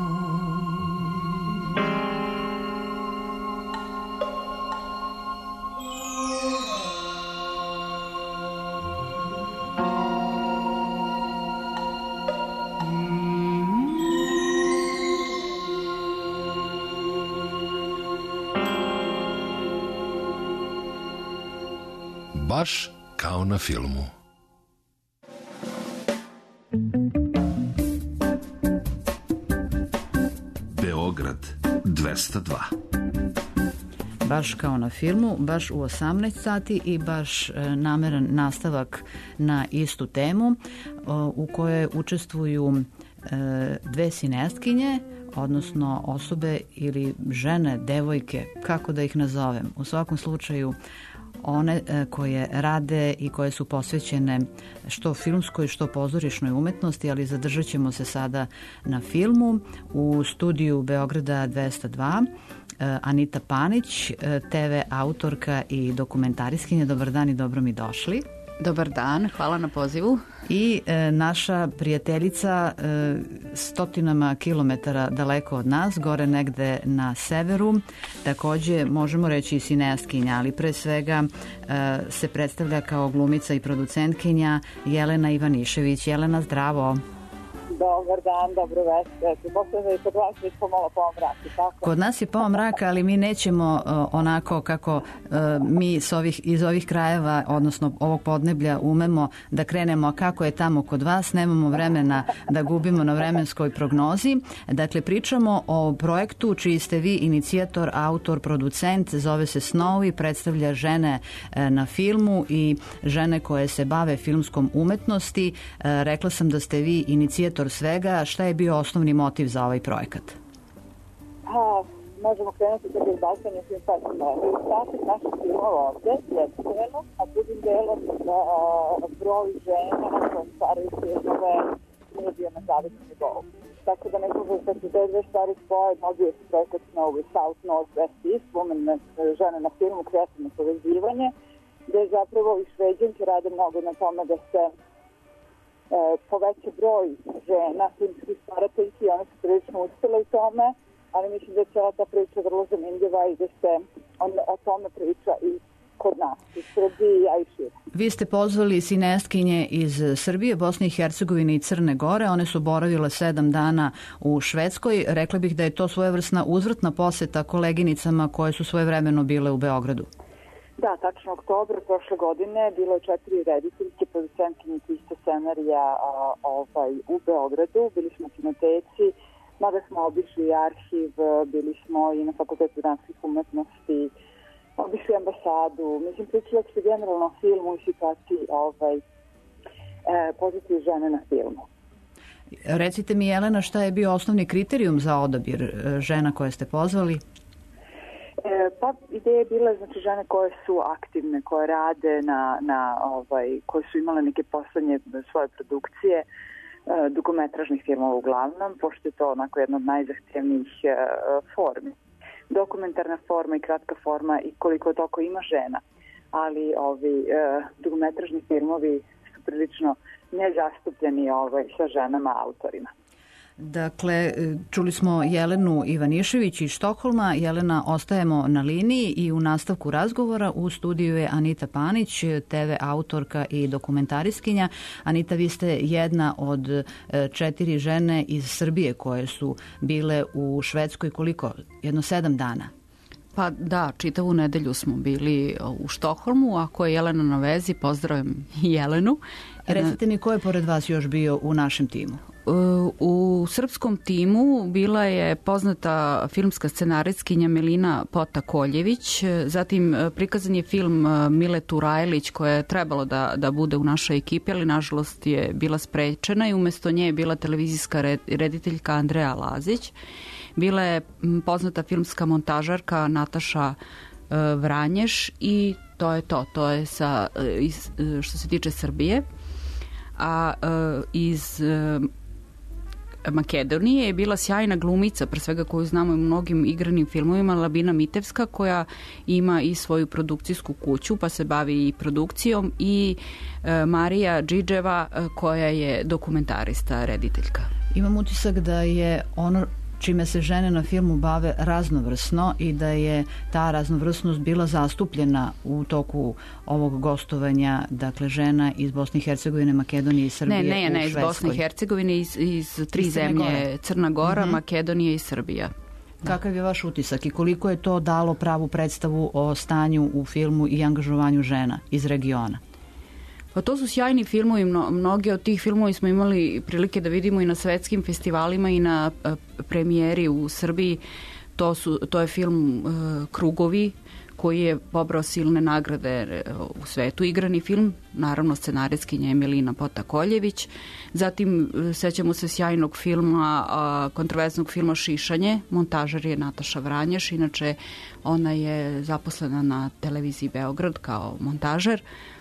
[SPEAKER 11] Baš kao na filmu. Beograd dvesta dva.
[SPEAKER 2] Baš kao na filmu, baš u osamnaest sati i baš nameran nastavak na istu temu u kojoj učestvuju dve sineastkinje, odnosno osobe ili žene, devojke, kako da ih nazovem. U svakom slučaju one koje rade i koje su posvećene što filmskoj, što pozorišnoj umetnosti, ali zadržat ćemo se sada na filmu. U studiju Beograda dvesta dva Anita Panić, te ve autorka i dokumentariskinja. Dobar dan i dobro mi došli.
[SPEAKER 12] Dobar dan, hvala na pozivu.
[SPEAKER 2] I e, naša prijateljica e, stotinama kilometara daleko od nas, gore negde na severu, takođe možemo reći i sineastkinja, ali pre svega e, se predstavlja kao glumica i producentkinja Jelena Ivanišević. Jelena, zdravo.
[SPEAKER 13] Dobar dan, dobro večer. Posle da je kod vas već pomalo pomraka, tako?
[SPEAKER 2] Kod nas je pomraka, ali mi nećemo uh, onako kako uh, mi s ovih, iz ovih krajeva, odnosno ovog podneblja, umemo da krenemo kako je tamo kod vas. Nemamo vremena da gubimo na vremenskoj prognozi. Dakle, pričamo o projektu čiji ste vi inicijator, autor, producent, zove se Snowy, predstavlja žene uh, na filmu i žene koje se bave filmskom umetnosti. Uh, rekla sam da ste vi inicijator svega. Šta je bio osnovni motiv za ovaj projekat?
[SPEAKER 13] A, možemo krenuti sa izbacanjem film festivala. Izbaciti naših filmova ovde, jednostavno, a drugim delom da broj žena koje stvaraju filmove nije bio na zavidnom nivou. tako da nekako kad se te dve stvari spoje, dobio se projekat Snowy South, North, West, East, Women, žene na filmu, kreativno povezivanje, gde zapravo i Šveđanke rade mnogo na tome da se e, poveća broj žena, filmskih stvarateljki, one su prilično uspjele u tome, ali mislim da je cijela ta priča vrlo zanimljiva i da se on, o tome priča i kod nas, iz Srbije, a i šire.
[SPEAKER 2] Vi ste pozvali sinestkinje iz Srbije, Bosne i Hercegovine i Crne Gore. One su boravile sedam dana u Švedskoj. Rekla bih da je to svojevrsna uzvratna poseta koleginicama koje su svojevremeno bile u Beogradu.
[SPEAKER 13] Da, tačno oktobra prošle godine bilo je četiri rediteljke, producentkinje isto scenarija a, ovaj, u Beogradu. Bili smo u kinoteci, mada smo obišli arhiv, bili smo i na Fakultetu dramskih umetnosti, obišli ambasadu. Mislim, pričala se generalno o filmu i situaciji ovaj, e, pozicije žene na filmu.
[SPEAKER 2] Recite mi, Jelena, šta je bio osnovni kriterijum za odabir žena koje ste pozvali?
[SPEAKER 13] E, pa ideja je bila, znači, žene koje su aktivne, koje rade na, na ovaj, koje su imale neke poslednje svoje produkcije, e, dugometražnih filmova uglavnom, pošto je to onako jedna od najzahtjevnijih e, formi. Dokumentarna forma i kratka forma i koliko toliko ima žena, ali ovi e, dugometražni filmovi su prilično nezastupljeni ovaj, sa ženama autorima.
[SPEAKER 2] Dakle, čuli smo Jelenu Ivanišević iz Štokholma. Jelena, ostajemo na liniji i u nastavku razgovora u studiju je Anita Panić, te ve autorka i dokumentariskinja. Anita, vi ste jedna od četiri žene iz Srbije koje su bile u Švedskoj koliko? Jedno sedam dana.
[SPEAKER 12] Pa da, čitavu nedelju smo bili u Štokholmu. Ako je Jelena na vezi, pozdravim Jelenu.
[SPEAKER 2] Recite mi ko je pored vas još bio u našem timu?
[SPEAKER 12] U srpskom timu bila je poznata filmska scenaristkinja Melina Pota-Koljević, zatim prikazan je film Mile Turajlić koja je trebalo da, da bude u našoj ekipi, ali nažalost je bila sprečena i umjesto nje je bila televizijska rediteljka Andreja Lazić. Bila je poznata filmska montažarka Nataša Vranješ i to je to, to je sa, iz, što se tiče Srbije. A iz Makedonije je bila sjajna glumica, pre svega koju znamo u mnogim igranim filmovima, Labina Mitevska, koja ima i svoju produkcijsku kuću pa se bavi i produkcijom, i Marija Džidževa koja je dokumentarista, rediteljka.
[SPEAKER 2] Imam utisak da je ono čime se žene na filmu bave raznovrsno i da je ta raznovrsnost bila zastupljena u toku ovog gostovanja, dakle žena iz Bosne i Hercegovine, Makedonije i Srbije.
[SPEAKER 12] Ne, ne,
[SPEAKER 2] u
[SPEAKER 12] ne, iz Bosne i Hercegovine, iz, iz tri iz zemlje, Gore. Crna Gora, mm-hmm. Makedonija i Srbija.
[SPEAKER 2] Da. Kakav je vaš utisak i koliko je to dalo pravu predstavu o stanju u filmu i angažovanju žena iz regiona?
[SPEAKER 12] Pa to su sjajni filmovi, mnoge od tih filmova smo imali prilike da vidimo i na svetskim festivalima i na premijeri u Srbiji. To, su, to je film uh, Krugovi, koji je pobrao silne nagrade u svetu. Igrani film, naravno scenarijskinja je Melina Pota-Koljević. Zatim sećamo se sjajnog filma, uh, kontroverznog filma Šišanje. Montažer je Nataša Vranješ, inače ona je zaposlena na televiziji Beograd kao montažer.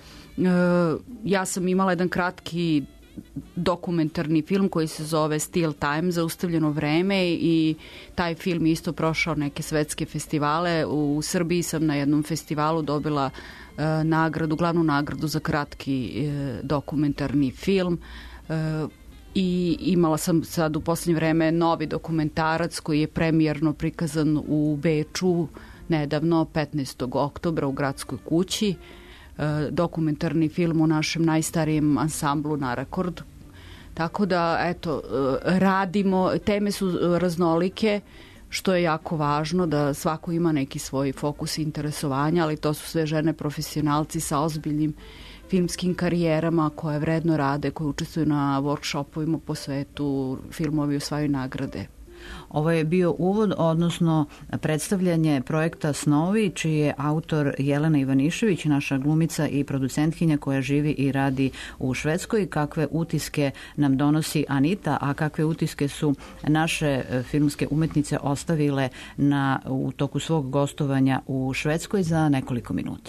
[SPEAKER 12] Ja sam imala jedan kratki dokumentarni film koji se zove Still Time, Zaustavljeno vreme, i taj film je isto prošao neke svetske festivale. U Srbiji sam na jednom festivalu dobila uh, nagradu, glavnu nagradu za kratki uh, dokumentarni film. Uh, I imala sam sad u posljednje vreme novi dokumentarac koji je premijerno prikazan u Beču nedavno, petnaestog oktobra u Gradskoj kući. Dokumentarni film o našem najstarijem ansamblu Narakord. Tako da, eto, radimo, teme su raznolike, što je jako važno, da svako ima neki svoj fokus i interesovanja, ali to su sve žene profesionalci sa ozbiljnim filmskim karijerama koje vredno rade, koje učestvuju na workshopovima po svetu, filmovi osvajaju nagrade.
[SPEAKER 2] Ovo je bio uvod, odnosno predstavljanje projekta Snowy, čiji je autor Jelena Ivanišević, naša glumica i producentkinja koja živi i radi u Švedskoj. Kakve utiske nam donosi Anita, a kakve utiske su naše filmske umetnice ostavile na, u toku svog gostovanja u Švedskoj za nekoliko minuta.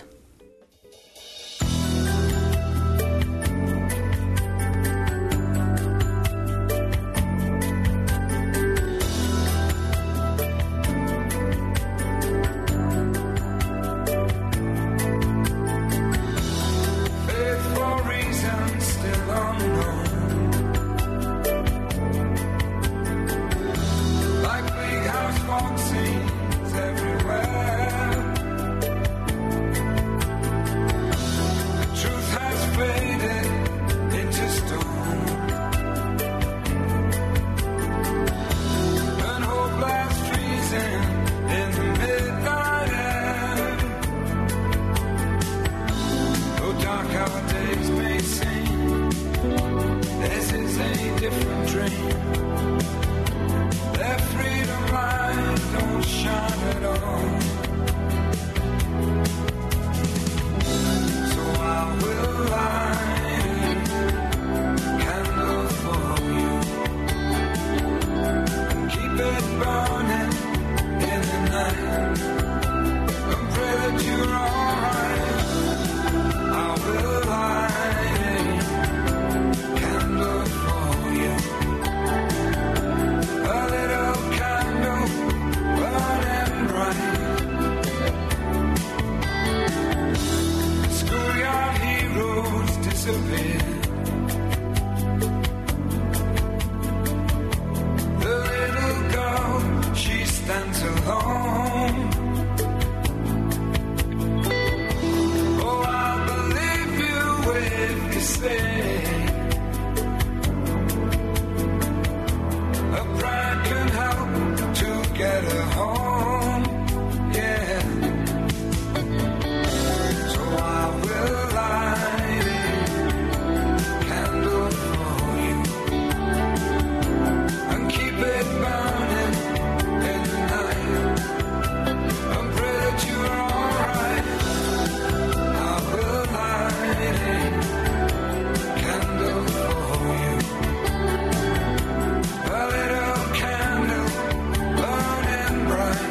[SPEAKER 1] disappear. The little girl, she stands alone. Oh, I'll believe you if you say a pride can help to get her home. Yeah. So I will light a candle for you and keep it burning in the night and pray that you're alright. I will light a candle for you, a little candle burning bright.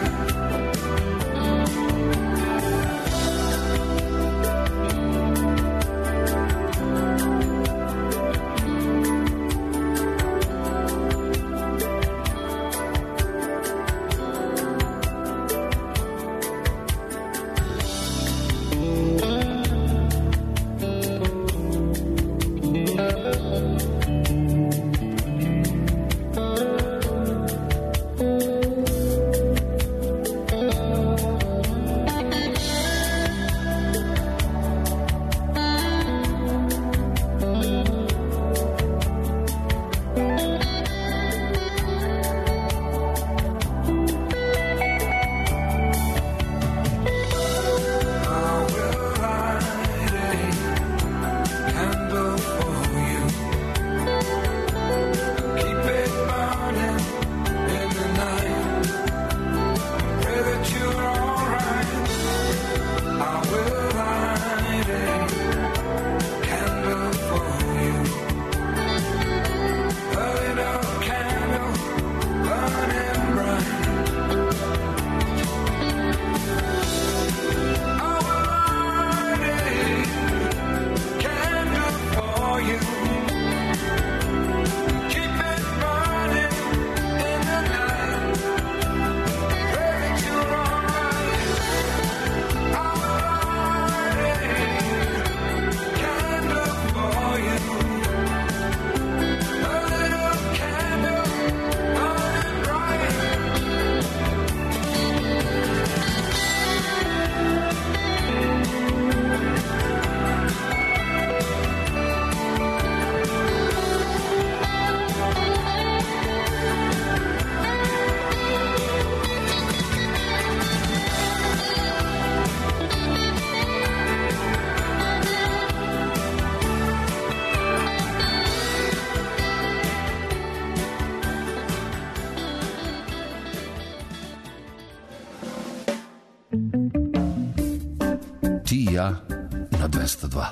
[SPEAKER 11] Ti i ja na dvesta dva.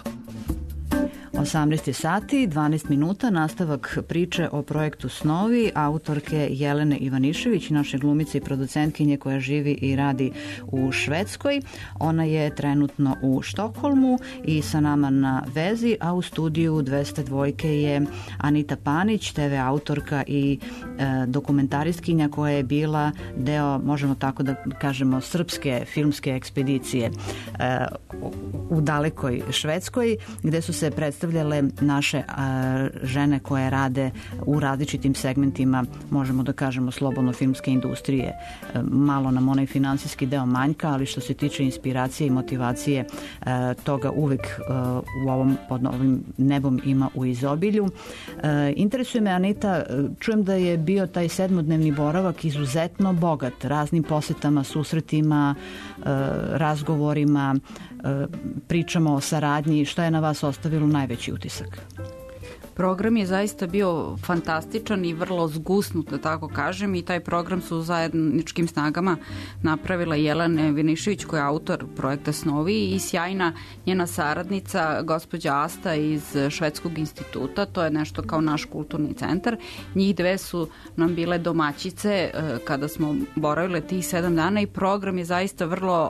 [SPEAKER 2] osamnaest sati, dvanaest minuta, nastavak priče o projektu Snovi, autorke Jelene Ivanišević, naše glumice i producentkinje koja živi i radi u Švedskoj. Ona je trenutno u Štokholmu i sa nama na vezi, a u studiju dvesta dva je Anita Panić, te ve autorka i e, dokumentaristkinja koja je bila deo, možemo tako da kažemo, srpske filmske ekspedicije e, u dalekoj Švedskoj, gde su se predstavljale naše a, žene koje rade u različitim segmentima, možemo da kažemo, slobodno filmske industrije. E, malo nam onaj finansijski deo manjka, ali što se tiče inspiracije i motivacije, e, toga uvek e, u ovom pod ovim nebom ima u izobilju. E, interesuje me, Anita, čujem da je bio taj sedmodnevni boravak izuzetno bogat raznim posetama, susretima, e, razgovorima, e, pričamo o saradnji. Šta je na vas ostavilo najveći utisak?
[SPEAKER 12] Program je zaista bio fantastičan i vrlo zgusnut, da tako kažem, i taj program su zajedničkim snagama napravila Jelena Ivanišević, koja je autor projekta Snovi, i sjajna njena saradnica, gospođa Asta iz Švedskog instituta. To je nešto kao naš kulturni centar. Njih dve su nam bile domaćice kada smo boravile tih sedam dana i program je zaista vrlo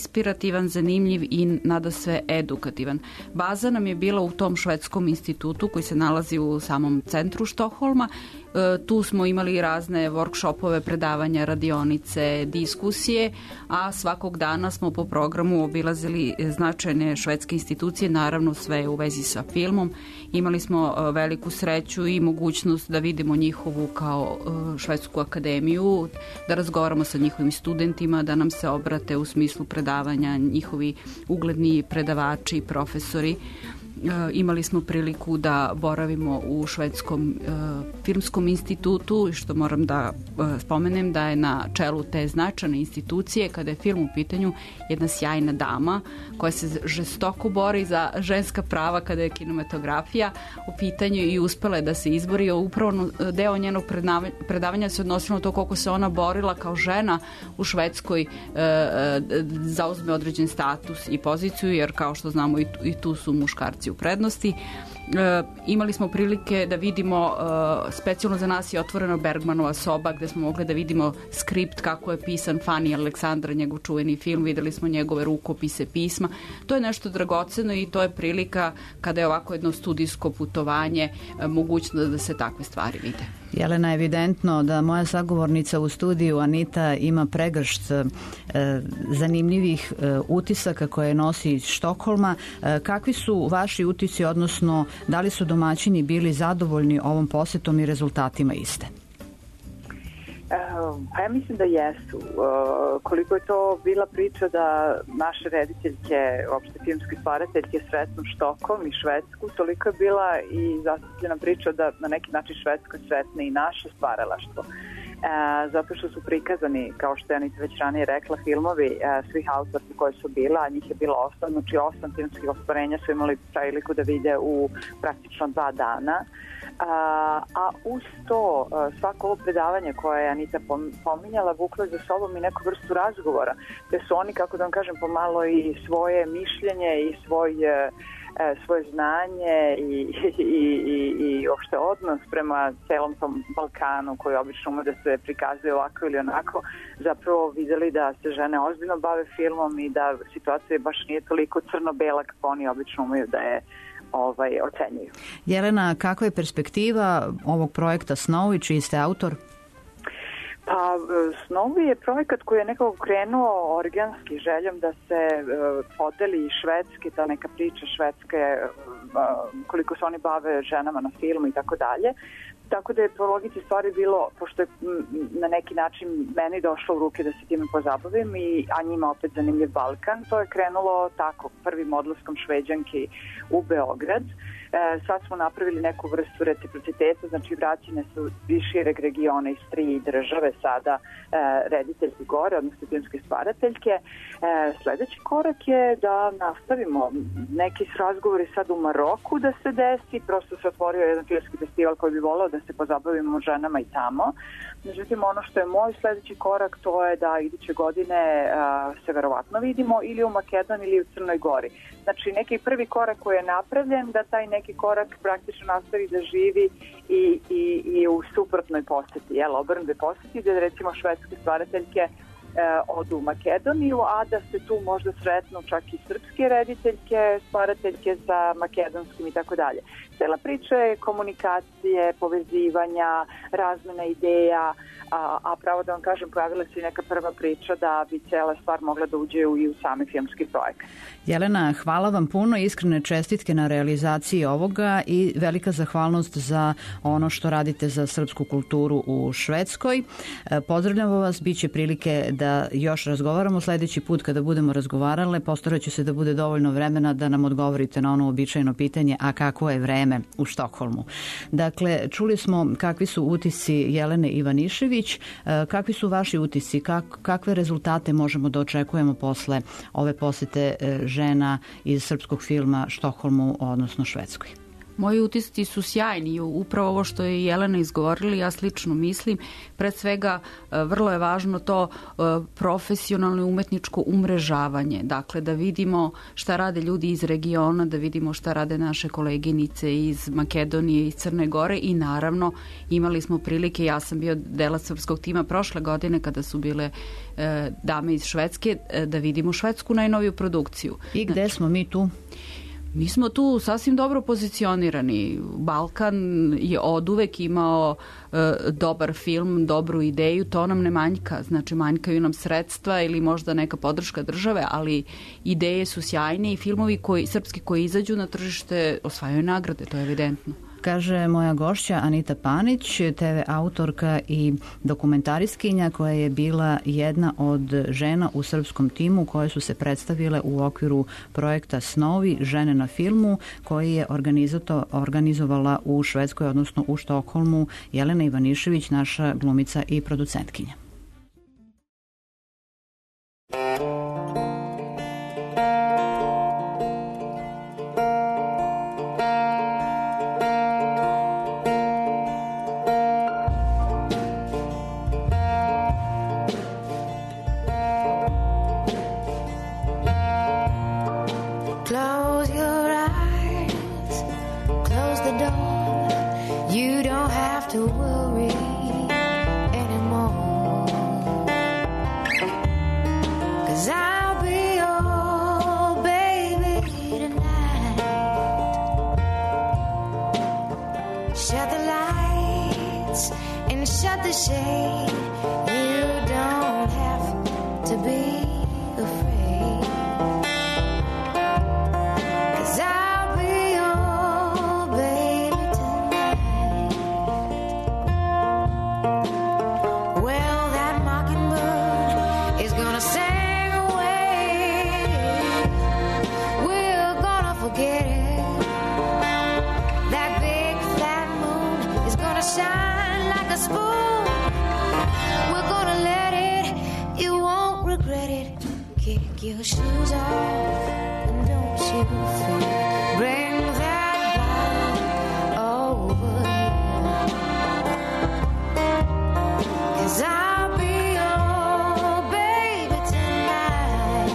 [SPEAKER 12] inspirativan, zanimljiv i nadasve edukativan. Baza nam je bila u tom Švedskom institutu koji se nalazi u samom centru Štokholma. Tu smo imali razne workshopove, predavanja, radionice, diskusije, a svakog dana smo po programu obilazili značajne švedske institucije, naravno sve u vezi sa filmom. Imali smo veliku sreću i mogućnost da vidimo njihovu kao švedsku akademiju, da razgovaramo sa njihovim studentima, da nam se obrate u smislu predavanja njihovi ugledni predavači i profesori. Imali smo priliku da boravimo u Švedskom e, filmskom institutu, što moram da e, spomenem da je na čelu te značajne institucije, kada je film u pitanju, jedna sjajna dama koja se žestoko bori za ženska prava kada je kinematografija u pitanju i uspela je da se izbori. Upravo deo njenog predavanja se odnosilo na to koliko se ona borila kao žena u Švedskoj e, e, zauzme određen status i poziciju, jer kao što znamo i tu, i tu su muškarci u prednosti. E, imali smo prilike da vidimo, e, specijalno za nas je otvorena Bergmanova soba gde smo mogli da vidimo skript kako je pisan Fani Aleksandra, njegov čuveni film, videli smo njegove rukopise, pisma. To je nešto dragoceno i to je prilika kada je ovako jedno studijsko putovanje e, mogućnost da se takve stvari vide.
[SPEAKER 2] Jelena, evidentno da moja sagovornica u studiju Anita ima pregršt e, zanimljivih e, utisaka koje nosi iz Štokholma. E, kakvi su vaši utisci, odnosno da li su domaćini bili zadovoljni ovom posetom i rezultatima iste?
[SPEAKER 13] Pa ja mislim da jesu. Koliko je to bila priča da naše rediteljke, uopšte filmske stvarateljke sretnu Štokholm i Švedsku, toliko je bila i zastupljena priča da na neki način Švedska sretne i naše stvaralaštvo. E, zato što su prikazani, kao što je Anita već ranije rekla, filmovi e, svih autorki koje su bila, a njih je bilo osam, znači osam filmskih ostvarenja su imali priliku da vide u praktično dva dana. A, a uz to svako ovo predavanje koje je Anita pominjala vuklo za sobom i neku vrstu razgovora, gde su oni, kako da vam kažem, pomalo i svoje mišljenje i svoj, e, svoje znanje i, i, i, i uopšte odnos prema celom tom Balkanu koji obično ume da se prikazuje ovako ili onako, zapravo videli da se žene ozbiljno bave filmom i da situacija baš nije toliko crno-bela kako oni obično umeju da je ovaj, ocenjuju.
[SPEAKER 2] Jelena, kakva je perspektiva ovog projekta Snowy, čiji ste autor?
[SPEAKER 13] Pa, Snowy je projekat koji je nekako krenuo organski željom da se uh, podeli i švedski, ta neka priča švedske, uh, koliko se oni bave ženama na filmu i tako dalje. Tako da je po logici stvari bilo, pošto je na neki način meni došlo u ruke da se time pozabavim, i, a njima opet zanimljiv Balkan, to je krenulo tako, prvim odlaskom Šveđanki u Beograd. E, sad smo napravili neku vrstu reciprociteta, znači vraćene su iz šireg regiona, iz tri države sada e, rediteljki gore, odnosno filmske stvarateljke. E, sledeći korak je da nastavimo neki razgovori sad u Maroku da se desi, prosto se otvorio jedan filmski festival koji bi volao da se pozabavimo ženama i tamo. Međutim, ono što je moj sledeći korak, to je da iduće godine a, se verovatno vidimo ili u Makedoniji ili u Crnoj Gori. Znači, neki prvi korak koji je napravljen, da taj neki korak praktično nastavi da živi i, i, i u suprotnoj poseti, jel, obrnutoj poseti, gde recimo švedske stvarateljke e, odu u Makedoniju, a da se tu možda sretnu čak i srpske rediteljke, stvarateljke sa makedonskim i tako dalje. Cela priča je komunikacije, povezivanja, razmena ideja, a, a pravo da vam kažem, pojavila se i neka prva priča da bi cela stvar mogla da uđe i u sami filmski projekat.
[SPEAKER 2] Jelena, hvala vam puno, iskrene čestitke na realizaciji ovoga i velika zahvalnost za ono što radite za srpsku kulturu u Švedskoj. Pozdravljamo vas, bit će prilike da još razgovaramo sledeći put kada budemo razgovarale. Postarat ću se da bude dovoljno vremena da nam odgovorite na ono običajno pitanje, a kako je vreme u Štokholmu. Dakle, čuli smo kakvi su utisci Jelene Ivanišević, kakvi su vaši utisci, kak, kakve rezultate možemo da očekujemo posle ove posete žena iz srpskog filma Štokholmu, odnosno Švedskoj?
[SPEAKER 12] Moji utisci su sjajni, upravo ovo što je Jelena izgovorila, ja slično mislim. Pred svega, vrlo je važno to profesionalno i umetničko umrežavanje, dakle da vidimo šta rade ljudi iz regiona, da vidimo šta rade naše koleginice iz Makedonije, iz Crne Gore i naravno imali smo prilike, ja sam bio dela srpskog tima prošle godine kada su bile dame iz Švedske, da vidimo švedsku najnoviju produkciju.
[SPEAKER 2] I gde smo mi tu?
[SPEAKER 12] Mi smo tu sasvim dobro pozicionirani. Balkan je oduvek imao e, dobar film, dobru ideju, to nam ne manjka. Znači, manjkaju nam sredstva ili možda neka podrška države, ali ideje su sjajne i filmovi koji, srpski koji izađu na tržište osvajaju nagrade, to je evidentno.
[SPEAKER 2] Kaže moja gošća Anita Panić, te ve autorka i dokumentaristkinja koja je bila jedna od žena u srpskom timu koje su se predstavile u okviru projekta Snovi, žene na filmu, koji je organizovala u Švedskoj, odnosno u Štokholmu, Jelena Ivanišević, naša glumica i producentkinja.
[SPEAKER 14] Your shoes off and don't you fear. Bring that bottle over here, 'cause I'll be your baby tonight.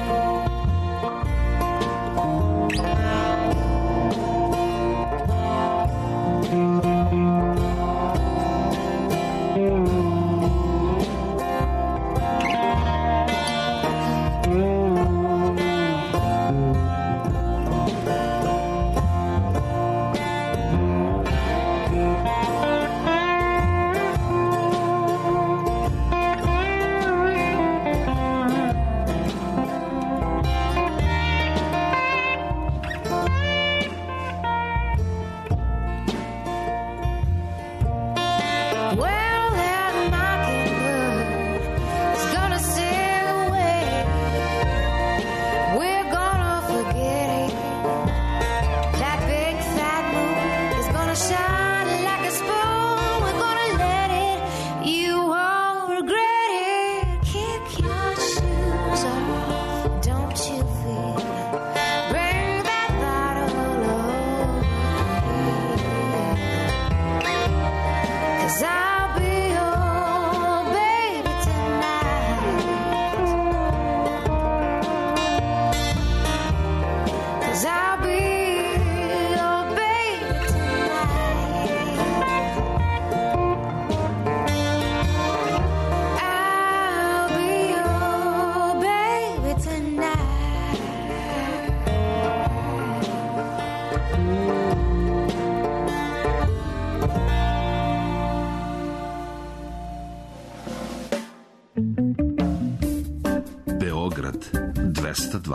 [SPEAKER 11] dvesta dva.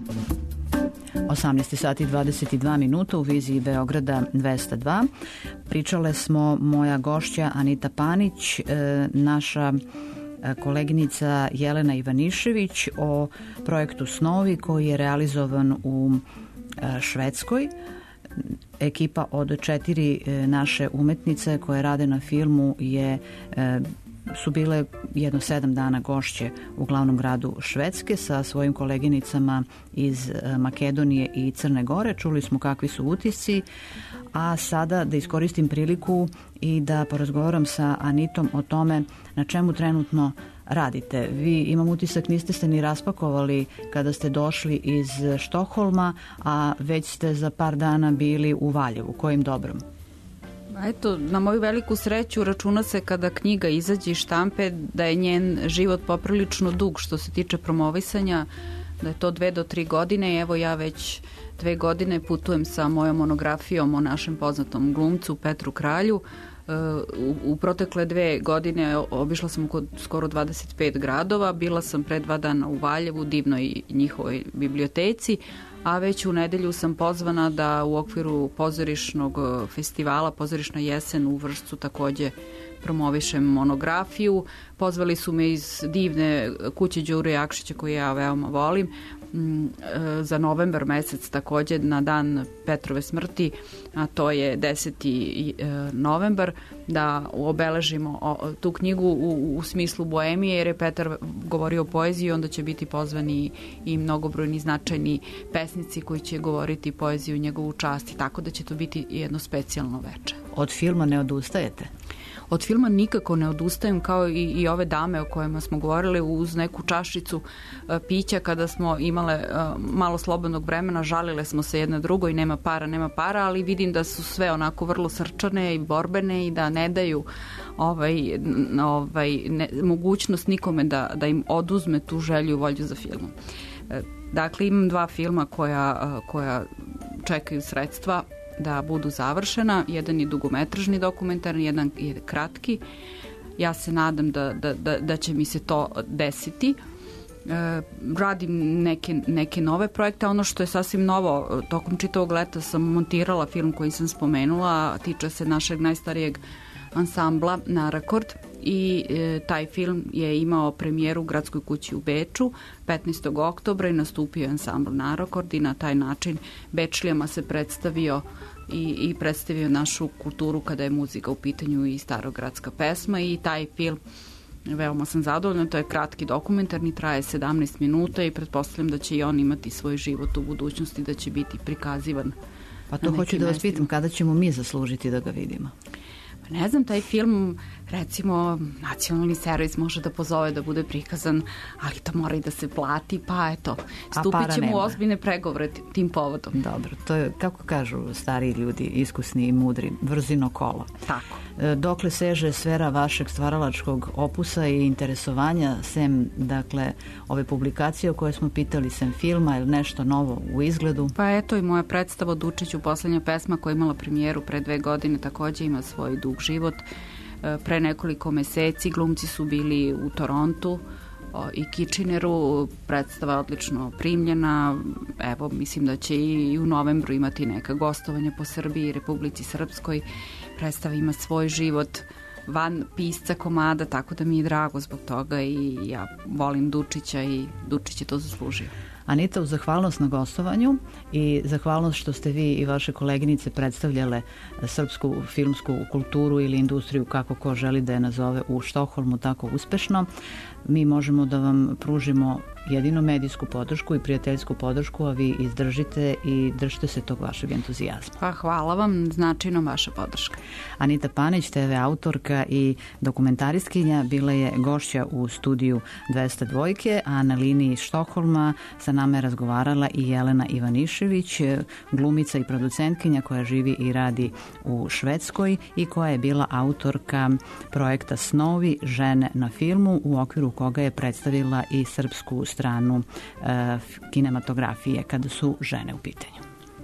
[SPEAKER 2] osamnaest sati i dvadeset dva minuta u viziji Beograda dvesta dva. Pričale smo moja gošća Anita Panić, naša koleginica Jelena Ivanišević o projektu Snovi koji je realizovan u Švedskoj. Ekipa od četiri naše umetnice koje rade na filmu je su bile jedno sedam dana gošće u glavnom gradu Švedske sa svojim koleginicama iz Makedonije i Crne Gore. Čuli smo kakvi su utisci, a sada da iskoristim priliku i da porazgovaram sa Anitom o tome na čemu trenutno radite. Vi, imam utisak, niste se ni raspakovali kada ste došli iz Štokholma, a već ste za par dana bili u Valjevu. Kojim dobrom?
[SPEAKER 12] Eto, na moju veliku sreću računa se kada knjiga izađe iz štampe da je njen život poprilično dug što se tiče promovisanja. da je to dve do tri godine i evo ja već dve godine putujem sa mojom monografijom o našem poznatom glumcu Petru Kralju. U, u protekle dve godine obišla sam oko skoro dvadeset pet gradova, bila sam pre dva dana u Valjevu, divnoj njihovoj biblioteci, a već u nedelju sam pozvana da u okviru pozorišnog festivala Pozorišna jesen u Vršcu takođe promovišem monografiju. Pozvali su me iz divne kuće Đure Jakšića koju ja veoma volim za novembar mesec takođe na dan Petrove smrti, a to je deseti novembar, da obeležimo tu knjigu u, u smislu boemije, jer je Petar govorio o poeziji, onda će biti pozvani i mnogobrojni značajni pesnici koji će govoriti poeziju u njegovu čast, i tako da će to biti jedno specijalno veče.
[SPEAKER 2] Od filma ne odustajete?
[SPEAKER 12] Od filma nikako ne odustajem, kao i, i ove dame o kojima smo govorili, uz neku čašicu a, pića kada smo imale a, malo slobodnog vremena, žalile smo se jedna drugoj, nema para, nema para, ali vidim da su sve onako vrlo srčane i borbene i da ne daju ovaj, ovaj, ne, mogućnost nikome da, da im oduzme tu želju i volju za filmom. E, dakle, imam dva filma koja, koja čekaju sredstva da budu završena. Jedan je dugometražni dokumentarni, jedan je kratki. Ja se nadam da, da, da, da će mi se to desiti. E, radim neke, neke nove projekte. Ono što je sasvim novo, tokom čitavog leta sam montirala film koji sam spomenula, tiče se našeg najstarijeg ansambla Narakord, i e, taj film je imao premijeru u Gradskoj kući u Beču petnaestog oktobra i nastupio je ansambl Narakord i na taj način Bečlijama se predstavio i, i predstavio našu kulturu kada je muzika u pitanju i starogradska pesma, i taj film veoma sam zadovoljna. To je kratki dokumentarni, traje sedamnaest minuta i pretpostavljam da će i on imati svoj život u budućnosti, da će biti prikazivan.
[SPEAKER 2] Pa to hoću da vas pitam, kada ćemo mi zaslužiti da ga vidimo?
[SPEAKER 12] Ne znam, taj film, recimo, nacionalni servis može da pozove da bude prikazan, ali to mora i da se plati, pa eto, stupit ćemo u ozbiljne pregovore tim povodom.
[SPEAKER 2] Dobro, to je, kako kažu stariji ljudi, iskusni i mudri, vrzino kolo.
[SPEAKER 12] Tako.
[SPEAKER 2] Dokle seže sfera vašeg stvaralačkog opusa i interesovanja, sem, dakle, ove publikacije o koje smo pitali, sem filma ili nešto novo u izgledu?
[SPEAKER 12] Pa eto i moja predstava Dučiću, poslednja pesma koja je imala premijeru pre dve godine, takođe ima svoj dug život. Pre nekoliko meseci glumci su bili u Torontu i Kitcheneru, predstava je odlično primljena, evo mislim da će i u novembru imati neka gostovanja po Srbiji i Republici Srpskoj. Predstava ima svoj život van pisca komada, tako da mi je drago zbog toga i ja volim Dučića i Dučić je to zaslužio.
[SPEAKER 2] Anita, uz zahvalnost na gostovanju i zahvalnost što ste vi i vaše koleginice predstavljale srpsku filmsku kulturu ili industriju, kako ko želi da je nazove, u Štokholmu tako uspešno, mi možemo da vam pružimo jedino medijsku podršku i prijateljsku podršku, a vi izdržite i držite se tog vašeg entuzijazma.
[SPEAKER 12] Pa hvala vam, znači nam vaša podrška.
[SPEAKER 2] Anita Panić, te ve autorka i dokumentaristkinja, bila je gošća u studiju dvesta dva, a na liniji Štokholma sa nama je razgovarala i Jelena Ivanišević, glumica i producentkinja koja živi i radi u Švedskoj i koja je bila autorka projekta Snovi, žene na filmu, u okviru koga je predstavila i srpsku stranu e, kinematografije kada su žene u pitanju.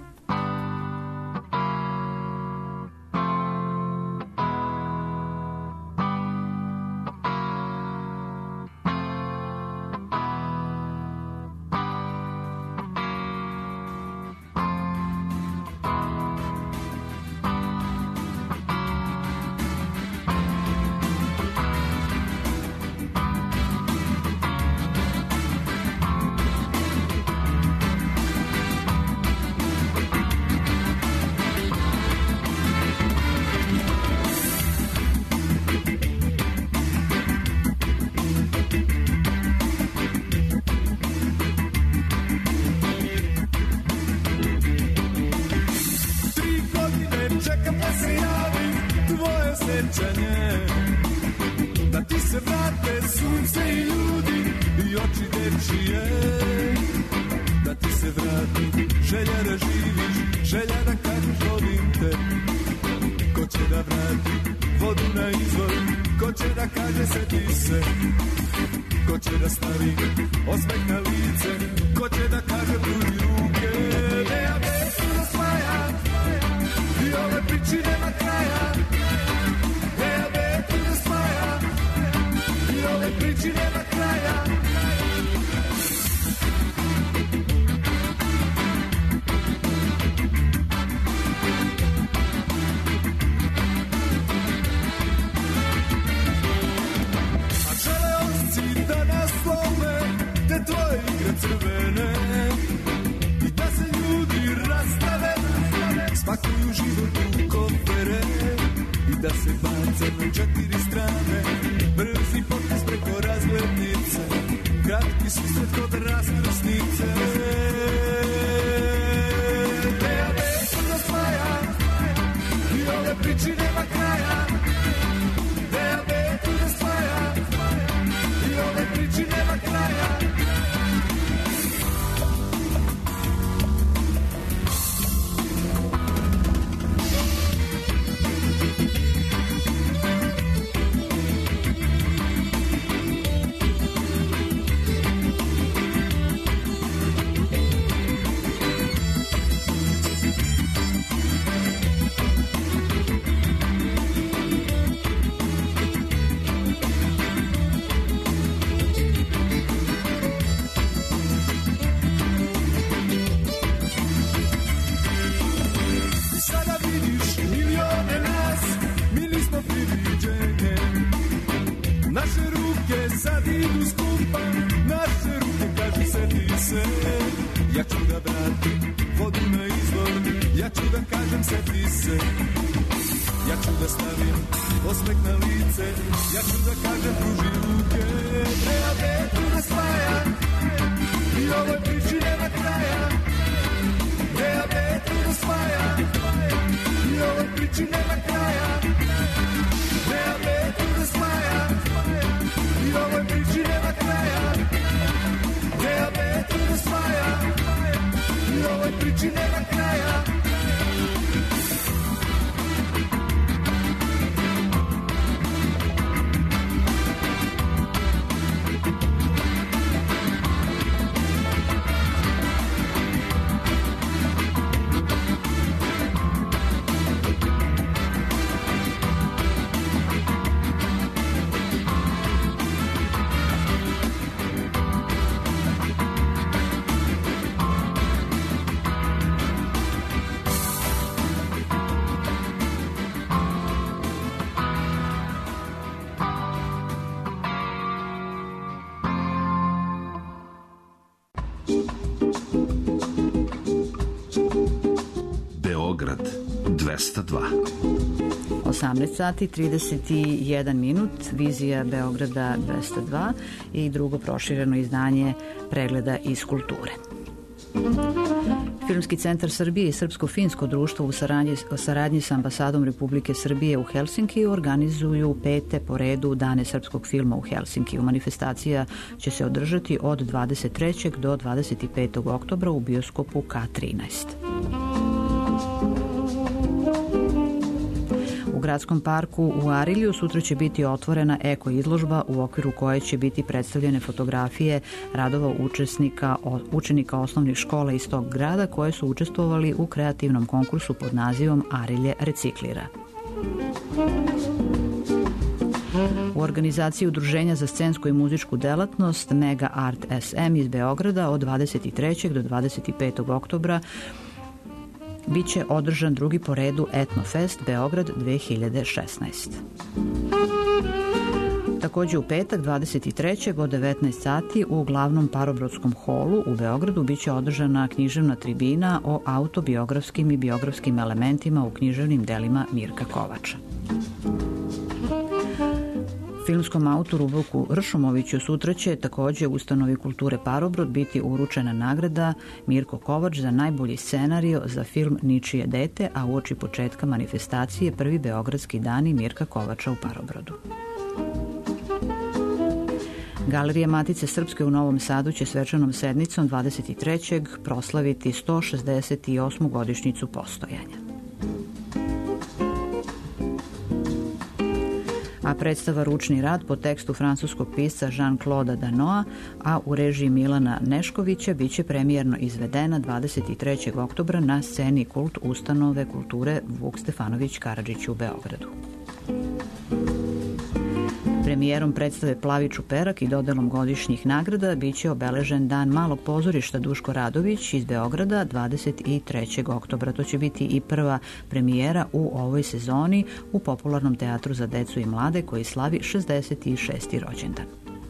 [SPEAKER 4] Da ti se vrate sunce i ljudi i oči dečije, da ti se vrati želja da živiš, želja da kažeš volim te. Ko će da vrati vodu na izvor, ko će da kaže seti se. ko će da stavi osmeh na lice, ko će da kaže pruži ruke. Dijabetu da svaja i ove priči nema kraja. Dijabetu da svaja i ove priči nema kraja. Te tvoje igre crvene i da se ljudi rastave, spakuju život u kofere i da se bace na četiri strane, brzi potez preko razglednice, kratki susret kod raskrsnice. Dijabetu da svaja i ove priči nema kraja. Dijabetu da svaja i ove priči nema kraja. Naše ruke sad idu skupa, naše ruke kažu seti se. Ja ću da vratim vodu na izvor, ja ću da kažem seti se. Ja ću da stavim osmeh na lice, ja ću da kažem pruži ruke. Dijabetu da svaja i ovoj priči nema kraja. Dijabetu da svaja i ovoj priči nema kraja. Dijabetu da svaja i ovoj priči nema kraja. Dijabetu da svaja i ovoj priči nema kraja.
[SPEAKER 11] dvesta dva.
[SPEAKER 2] osamnaest sati trideset jedan minut, vizija Beograda dvesta dva i drugo prošireno izdanje pregleda iz kulture. Filmski centar Srbije i Srpsko-finsko društvo u saradnji, u saradnji sa ambasadom Republike Srbije u Helsinkiju organizuju pete po redu dane srpskog filma u Helsinkiju. Manifestacija će se održati od dvadeset trećeg do dvadeset petog oktobra u bioskopu K trinaest. U gradskom parku u Arilju sutra će biti otvorena eko izložba u okviru koje će biti predstavljene fotografije radova učesnika, učenika osnovnih škola iz tog grada koje su učestvovali u kreativnom konkursu pod nazivom Arilje reciklira. U organizaciji Udruženja za scensku i muzičku delatnost Mega Art S M iz Beograda od dvadeset trećeg do dvadeset petog oktobra biće održan drugi po redu Etnofest Beograd dve hiljade šesnaest. Takođe u petak dvadeset trećeg od devetnaest sati u glavnom Parobrodskom holu u Beogradu biće održana književna tribina o autobiografskim i biografskim elementima u književnim delima Mirka Kovača. Filmskom autoru Vuku Ršumoviću sutra će takođe u Ustanovi kulture Parobrod biti uručena nagrada Mirko Kovač za najbolji scenario za film Ničije dete, a uoči početka manifestacije prvi beogradski dani Mirka Kovača u Parobrodu. Galerija Matice Srpske u Novom Sadu će svečanom sednicom dvadeset trećeg proslaviti sto šezdeset osmu godišnjicu postojanja. a predstava Ručni rad po tekstu francuskog pisca Jean-Claude Danoa, a u režiji Milana Neškovića biće premijerno izvedena dvadeset trećeg oktobra na sceni Kult ustanove kulture Vuk Stefanović Karadžić u Beogradu. Premijerom predstave Plavi čuperak i dodelom godišnjih nagrada biće obeležen Dan malog pozorišta Duško Radović iz Beograda dvadeset trećeg oktobra. To će biti i prva premijera u ovoj sezoni u popularnom teatru za decu i mlade koji slavi šezdeset šesti rođendan.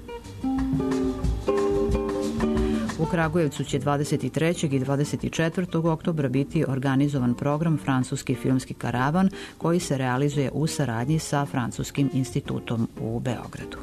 [SPEAKER 2] U Kragujevcu će dvadeset trećeg i dvadeset četvrtog oktobra biti organizovan program Francuski filmski karavan koji se realizuje u saradnji sa Francuskim institutom u Beogradu.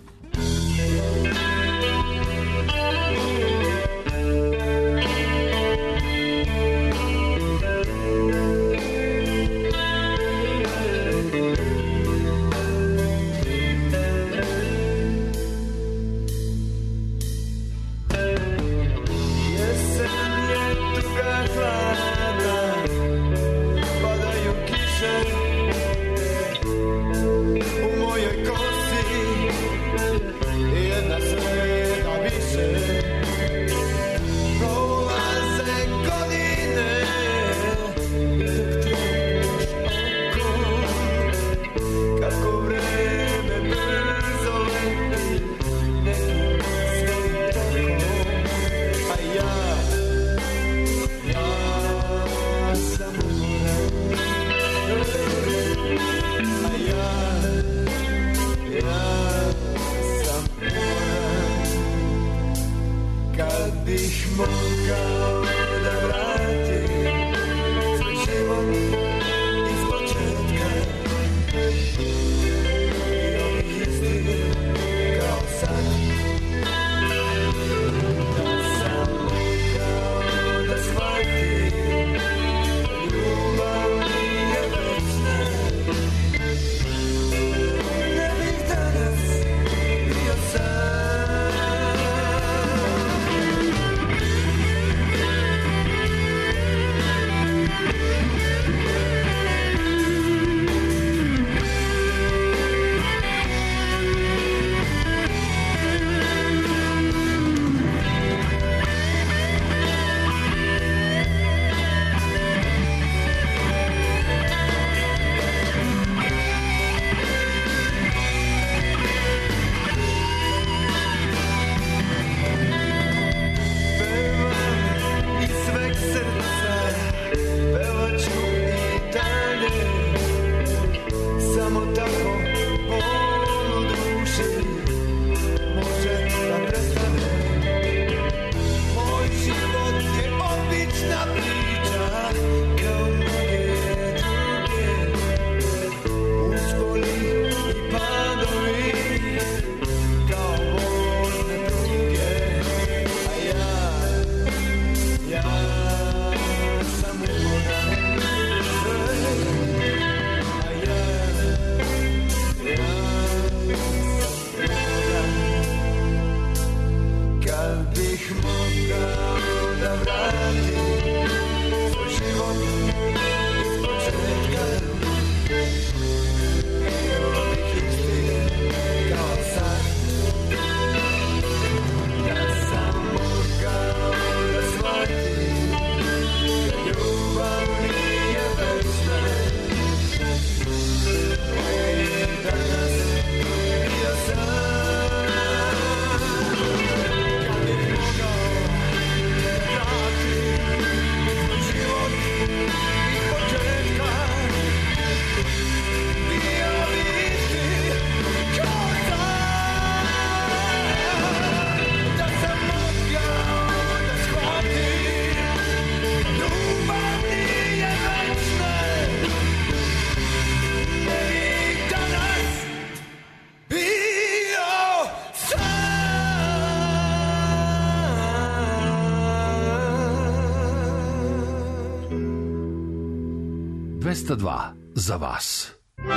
[SPEAKER 11] dvesta dva za vas.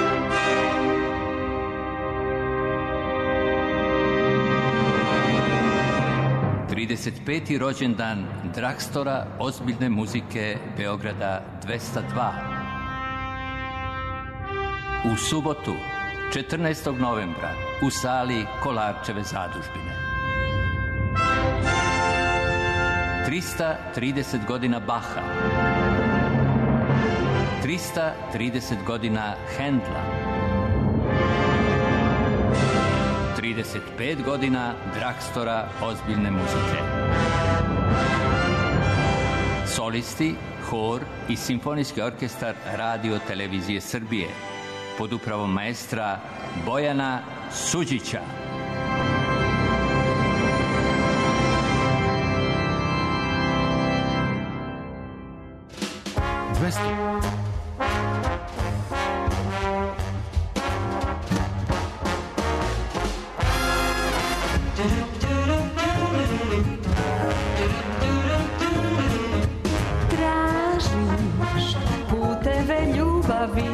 [SPEAKER 15] trideset peti rođendan Dragstora ozbiljne muzike Beograda dvesta dva. U subotu, četrnaestog novembra u sali Kolarčeve zadužbine. trista trideset godina Baha. trista trideset godina Hendla. trideset pet godina Drakstora ozbiljne muzike. Solisti, hor i simfonijski orkestar Radio Televizije Srbije pod upravom maestra Bojana Suđića.
[SPEAKER 11] dvesta
[SPEAKER 5] Tražiš puteve ljubavi,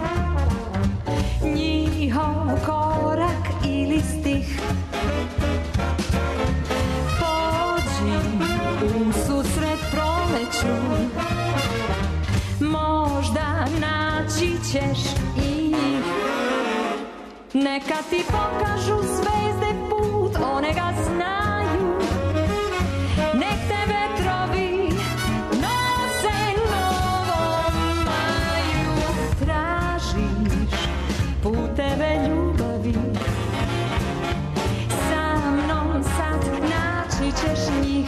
[SPEAKER 5] njihov korak ili stih. Pođi u susret proleću, možda naći ćeš ih. Neka ti pokažu zvezde put, one ga znaju. Nek te vetrovi nose novom maju. Tražiš puteve ljubavi, sa mnom sad naći ćeš njih.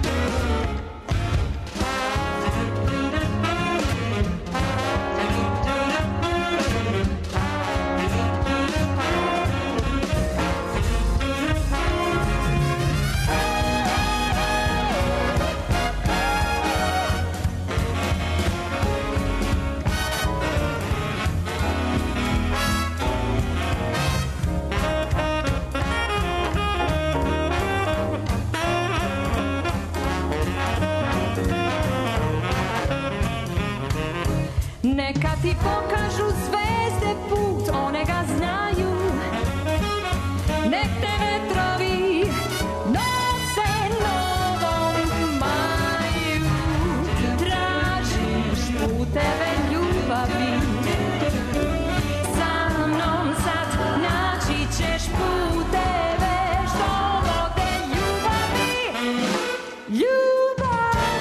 [SPEAKER 5] Neka ti pokažu zvezde put, one ga znaju. Nek te vetrovi nose novom maju. Tražiš puteve ljubavi, sa mnom sad naći ćeš puteve što vode ljubavi. Ljubavi.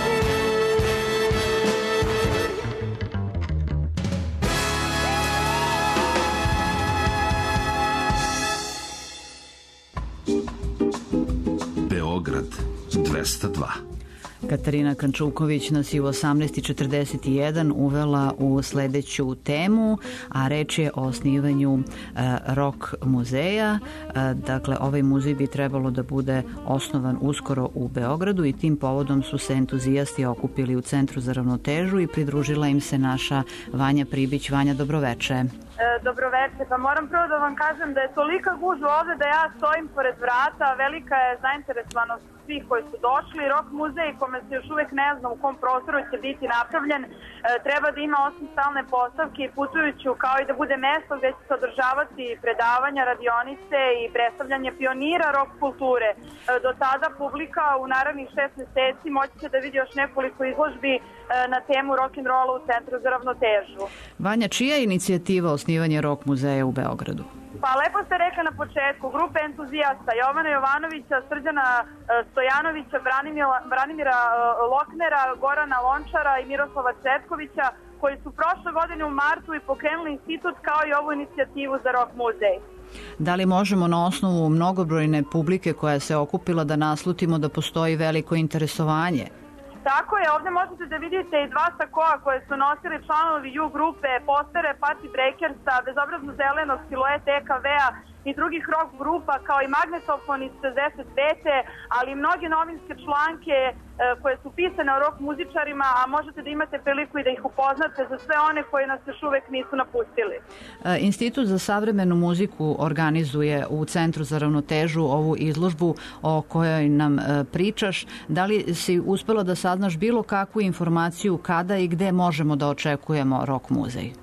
[SPEAKER 11] Beograd dvesta dva.
[SPEAKER 2] Katarina Kančuković nas je u osamnaest i četrdeset jedan uvela u sledeću temu, a reč je o osnivanju e, rock muzeja. E, dakle, ovaj muzej bi trebalo da bude osnovan uskoro u Beogradu i tim povodom su se entuzijasti okupili u Centru za ravnotežu i pridružila im se naša Vanja Pribić. Vanja, dobroveče.
[SPEAKER 16] E, dobroveče, pa moram prvo da vam kažem da je tolika gužva ovde da ja stojim pored vrata, velika je zainteresovanost svih koji su došli. Rock muzej, kome se još uvek ne zna u kom prostoru će biti napravljen, e, treba da ima osim stalne postavke i putujuću, kao i da bude mesto gde će se održavati predavanja, radionice i predstavljanje pionira rock kulture. E, do tada publika u narednih šest meseci moći će da vidi još nekoliko izložbi e, na temu rock'n'rolla u Centru za ravnotežu.
[SPEAKER 2] Vanja, čija je inicijativa osnivanja rock muzeja u Beogradu?
[SPEAKER 16] Pa lepo ste rekli na početku, grupe entuzijasta Jovana Jovanovića, Srđana Stojanovića, Branimira, Branimira Loknera, Gorana Lončara i Miroslava Cvetkovića, koji su prošle godine u martu i pokrenuli institut kao i ovu inicijativu za rock muzej.
[SPEAKER 2] Da li možemo na osnovu mnogobrojne publike koja se okupila da naslutimo da postoji veliko interesovanje?
[SPEAKER 16] Tako je, ovde možete da vidite i dva sakoa koje su nosili članovi U grupe, postere Party Breakersa, bezobrazno zelenog silueta E K V-a i drugih rock grupa, kao i magnetofon iz šezdeset pete, ali i mnoge novinske članke e, koje su pisane o rock muzičarima, a možete da imate priliku i da ih upoznate za sve one koji nas još uvek nisu napustili.
[SPEAKER 2] Institut za savremenu muziku organizuje u Centru za ravnotežu ovu izložbu o kojoj nam pričaš. Da li si uspela da saznaš bilo kakvu informaciju kada i gde možemo da očekujemo rock muzej?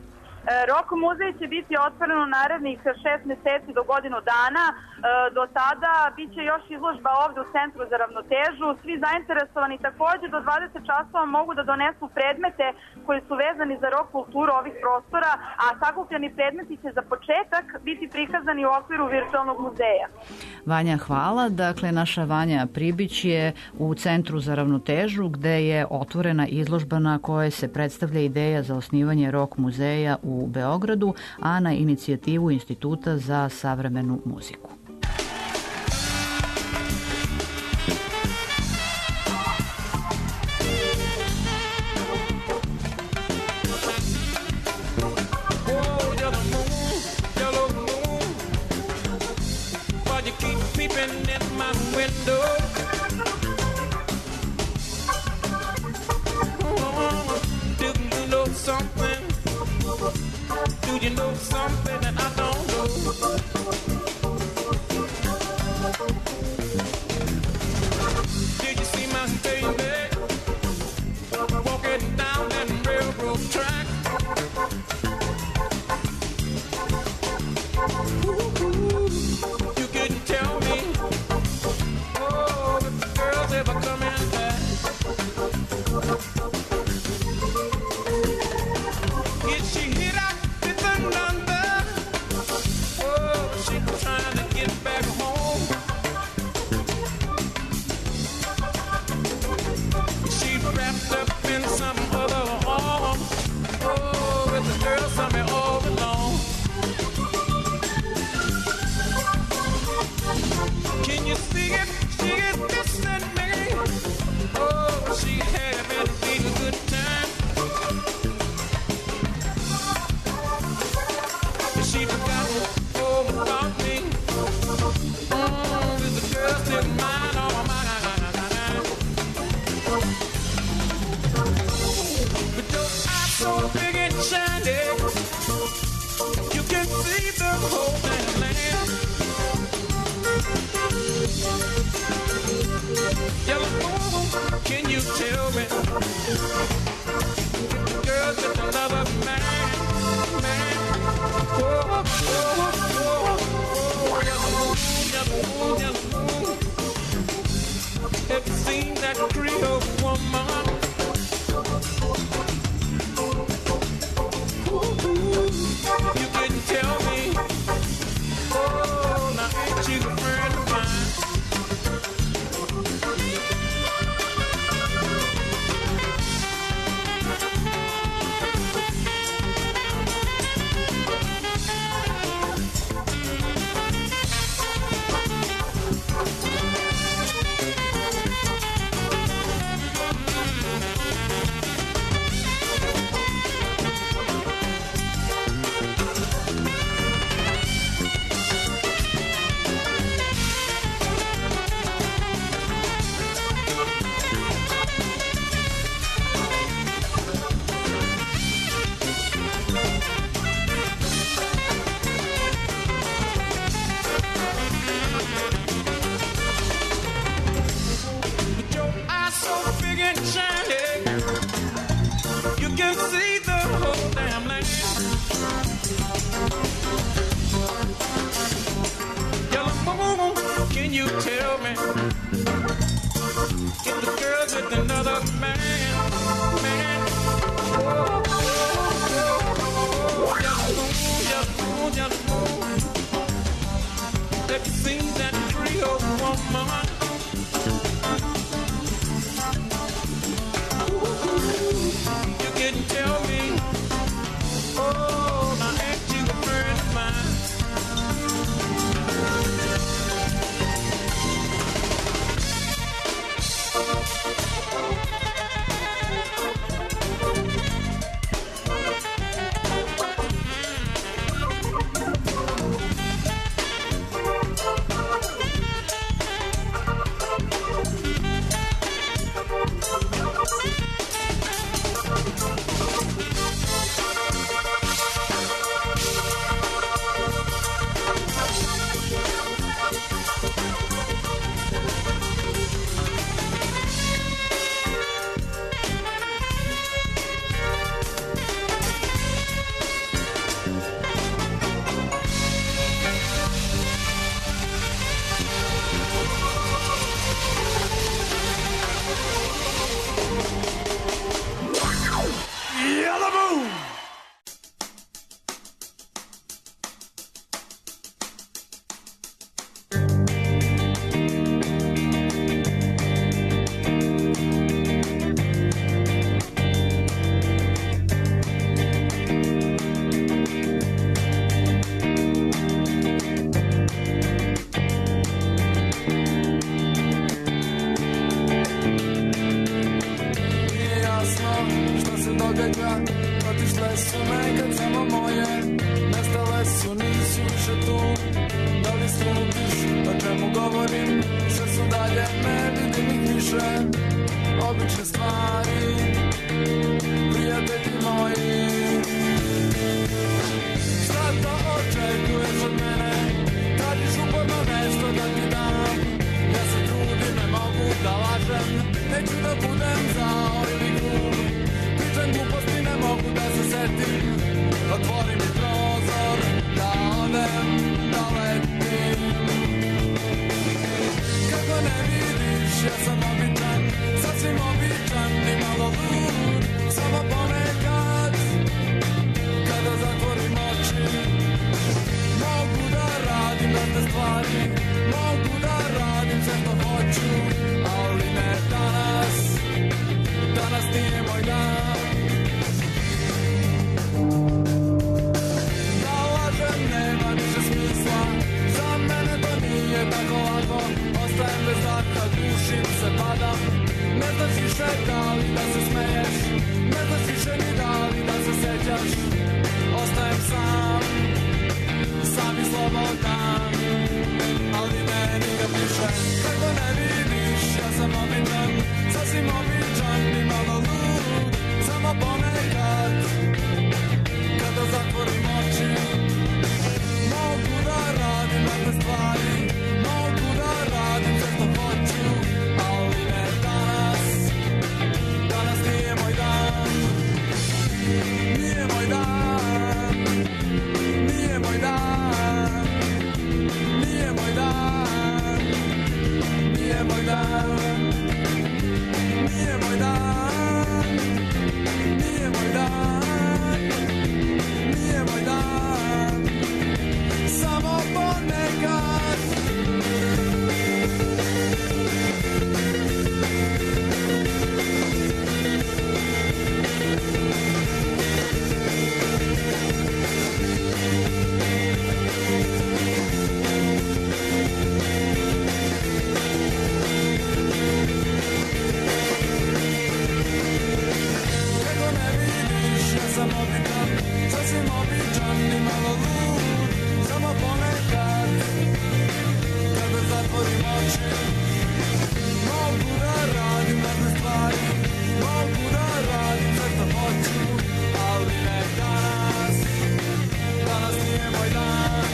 [SPEAKER 16] Rock muzej će biti otvoren u narednih šest meseci do godinu dana. E, do tada bit će još izložba ovde u Centru za ravnotežu. Svi zainteresovani takođe do dvadeset časova mogu da donesu predmete koji su vezani za rock kulturu ovih prostora, a sakupljeni predmeti će za početak biti prikazani u okviru virtualnog muzeja.
[SPEAKER 2] Vanja, hvala. Dakle, naša Vanja Pribić je u Centru za ravnotežu gde je otvorena izložba na kojoj se predstavlja ideja za osnivanje rock muzeja u Beogradu, a na inicijativu Instituta za savremenu muziku.
[SPEAKER 17] Do you know something that I don't know? Did you see my baby walking down that railroad track? Ooh, you couldn't tell me, oh, if the girl's ever coming back. Is she hit out? Trying to get back home. She's wrapped up in some other arm. Oh, with the girl somewhere all alone. Can you see it? She is missing me. Oh, she having a good time. She forgot all about me. Mm, is the girl still mine? Oh, mine. But your eyes so big and shiny, you can see the whole damn land. Yellow moon, can you tell me? The girl just another man, man. Oh, oh, oh, oh, oh, yellow moon, yellow moon, yellow moon. Have you seen that Creole woman? Ooh, you couldn't tell me. Oh, now ain't you a friend of mine?
[SPEAKER 4] se događa, otišle su nekad samo moje, nestale su, nisu više tu. Da li slutiš o čemu govorim, sve su dalje, ne vidim ih više. Obične stvari, prijatelji moji. Šta to očekuješ od mene, tražiš uporno nešto da ti dam. Ja se trudim, ne mogu da lažem, neću da budem zao ili glup. Pričam gluposti, ne mogu da se setim, otvori mi prozor, da odem, da letim. Kako ne vidiš, ja sam običan, sasvim običan i malo lud. Samo ponekad, kada zatvorim oči, mogu da radim razne stvari, mogu da radim sve što hoću, ali ne danas, danas nije moj dan. Da lažem nema više smisla, za mene to nije tako lako, ostajem bez daha, dušim se, padam. Ne znaš više da li da se smeješ, ne znaš više ni da li da se sećaš. Ostajem sam, sam i slobodan, ali ne nikad više. Kako ne vidiš, ja sam običan, sasvim običan i malo lud. Samo ponekad, kada zatvorim oči, mogu da radim razne stvari, mogu da radim sve što hoću, ali ne danas, danas nije moj dan, nije moj dan, nije moj dan, nije moj dan, nije moj dan, nije moj dan, nije moj dan, nije moj dan, samo ponekad. Sam običan, sasvim običan i malo lud. Samo ponekad, kada zatvorim oči, mogu da radim razne stvari, mogu da radim sve što hoću, ali ne danas, danas nije moj dan.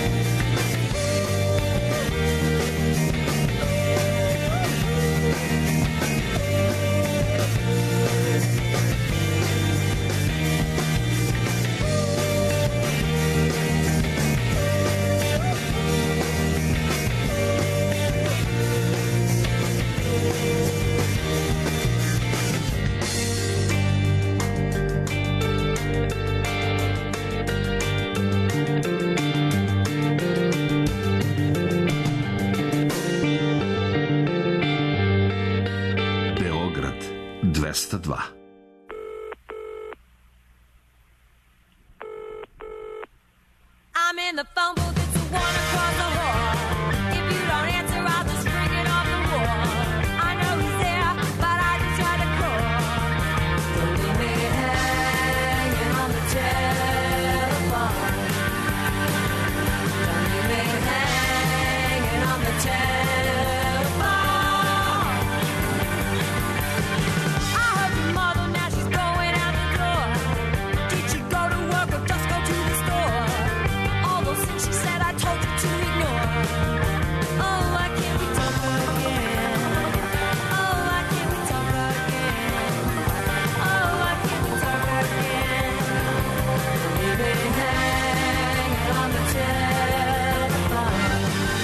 [SPEAKER 11] dvesta dva.
[SPEAKER 14] I'm in the phone booth, it's the one across the hall. If you don't answer, I'll just ring it off the wall. I know he's there, but I just try to call. Don't leave me hanging on the telephone. Don't leave me hanging on the telephone. I heard your mother, now she's going out the door. Did she go to work or just go to the store? All those things she said I told you to ignore. Oh, why can't we talk again? Oh, why can't we talk again? Oh, why can't we talk again? Leave me hanging on the telephone.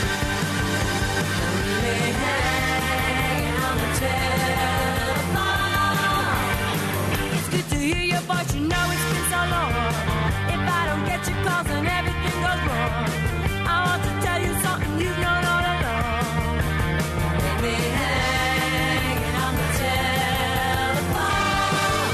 [SPEAKER 14] Leave me hanging on the telephone. It's good to hear your voice, you know it's been so long. If I don't get your calls, then everything goes wrong. I want to tell you something you've known all along. Leave me hanging on the telephone.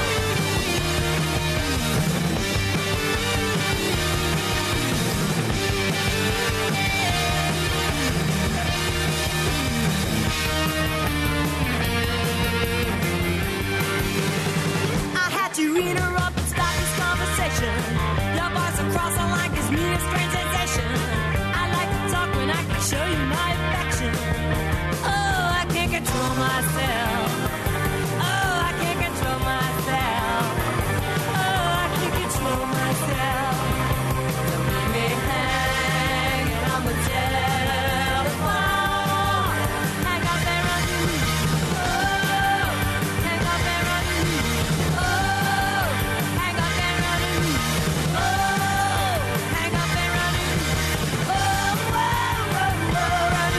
[SPEAKER 14] I had to interrupt and stop this conversation. Your voice across the line gives me a strange sensation. I like to talk when I can show you my affection. Oh, I can't control myself. Oh, I can't control myself. Oh, I can't control myself. Don't leave me hanging on the telephone. Hang up and run. Oh, hang up and run. Oh, hang up and run. Oh, hang up and run. Oh, whoa, whoa, whoa, run.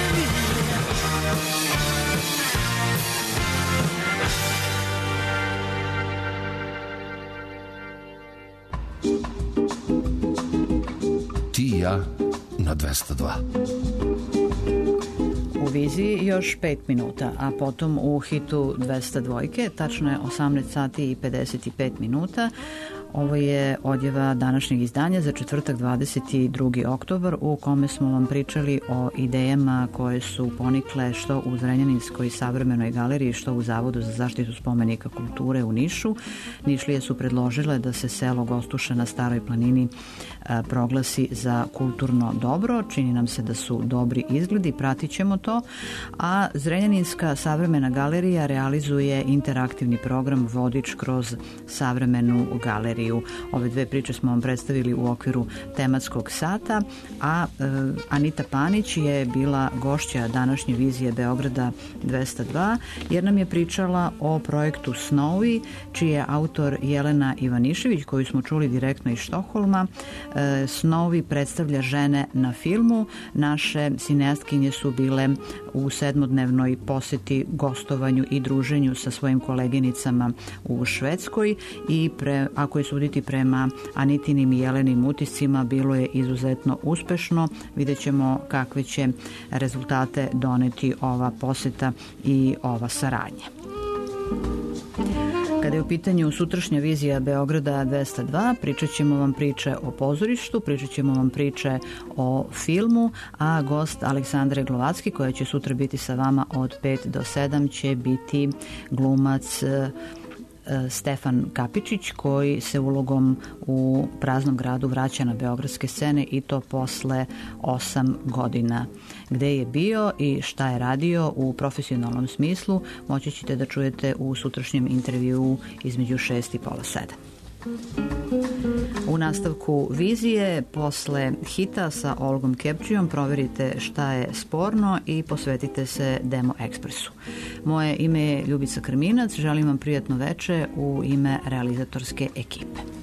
[SPEAKER 11] Ti i ja na dvesta dva.
[SPEAKER 2] U viziji još pet minuta, a potom u hitu dvesta dva, tačno je osamnaest sati i pedeset pet minuta. Ovo je odjeva današnjeg izdanja za četvrtak dvadeset drugi oktobar u kome smo vam pričali o idejama koje su ponikle što u Zrenjaninskoj savremenoj galeriji, što u Zavodu za zaštitu spomenika kulture u Nišu. Nišlije su predložile da se selo Gostuša na Staroj planini a, proglasi za kulturno dobro. Čini nam se da su dobri izgledi, pratit ćemo to. A Zrenjaninska savremena galerija realizuje interaktivni program Vodič kroz savremenu galeriju. Ove dve priče smo vam predstavili u okviru tematskog sata, a e, Anita Panić je bila gošća današnje vizije Beograda dvesta dva, jer nam je pričala o projektu Snowy, čiji je autor Jelena Ivanišević, koju smo čuli direktno iz Štokholma. E, Snowy predstavlja žene na filmu. Naše sineastkinje su bile u sedmodnevnoj poseti, gostovanju i druženju sa svojim koleginicama u Švedskoj i pre, ako je suditi prema Anitinim i Jelenim utiscima, bilo je izuzetno uspešno. Vidjet ćemo kakve će rezultate doneti ova poseta i ova saradnja. Kada je u pitanju sutrašnja vizija Beograda dvesta dva, pričat ćemo vam priče o pozorištu, pričat ćemo vam priče o filmu, a gost Aleksandre Glovacki, koja će sutra biti sa vama od pet do sedam, će biti glumac Stefan Kapičić, koji se ulogom u Praznom gradu vraća na beogradske scene i to posle osam godina. Gde je bio i šta je radio u profesionalnom smislu moći ćete da čujete u sutrašnjem intervjuu između šest i pola sedam. U nastavku vizije, posle hita sa Olgom Kepčijom, proverite šta je sporno i posvetite se Demo Ekspresu. Moje ime je Ljubica Krminac, želim vam prijatno veče u ime realizatorske ekipe.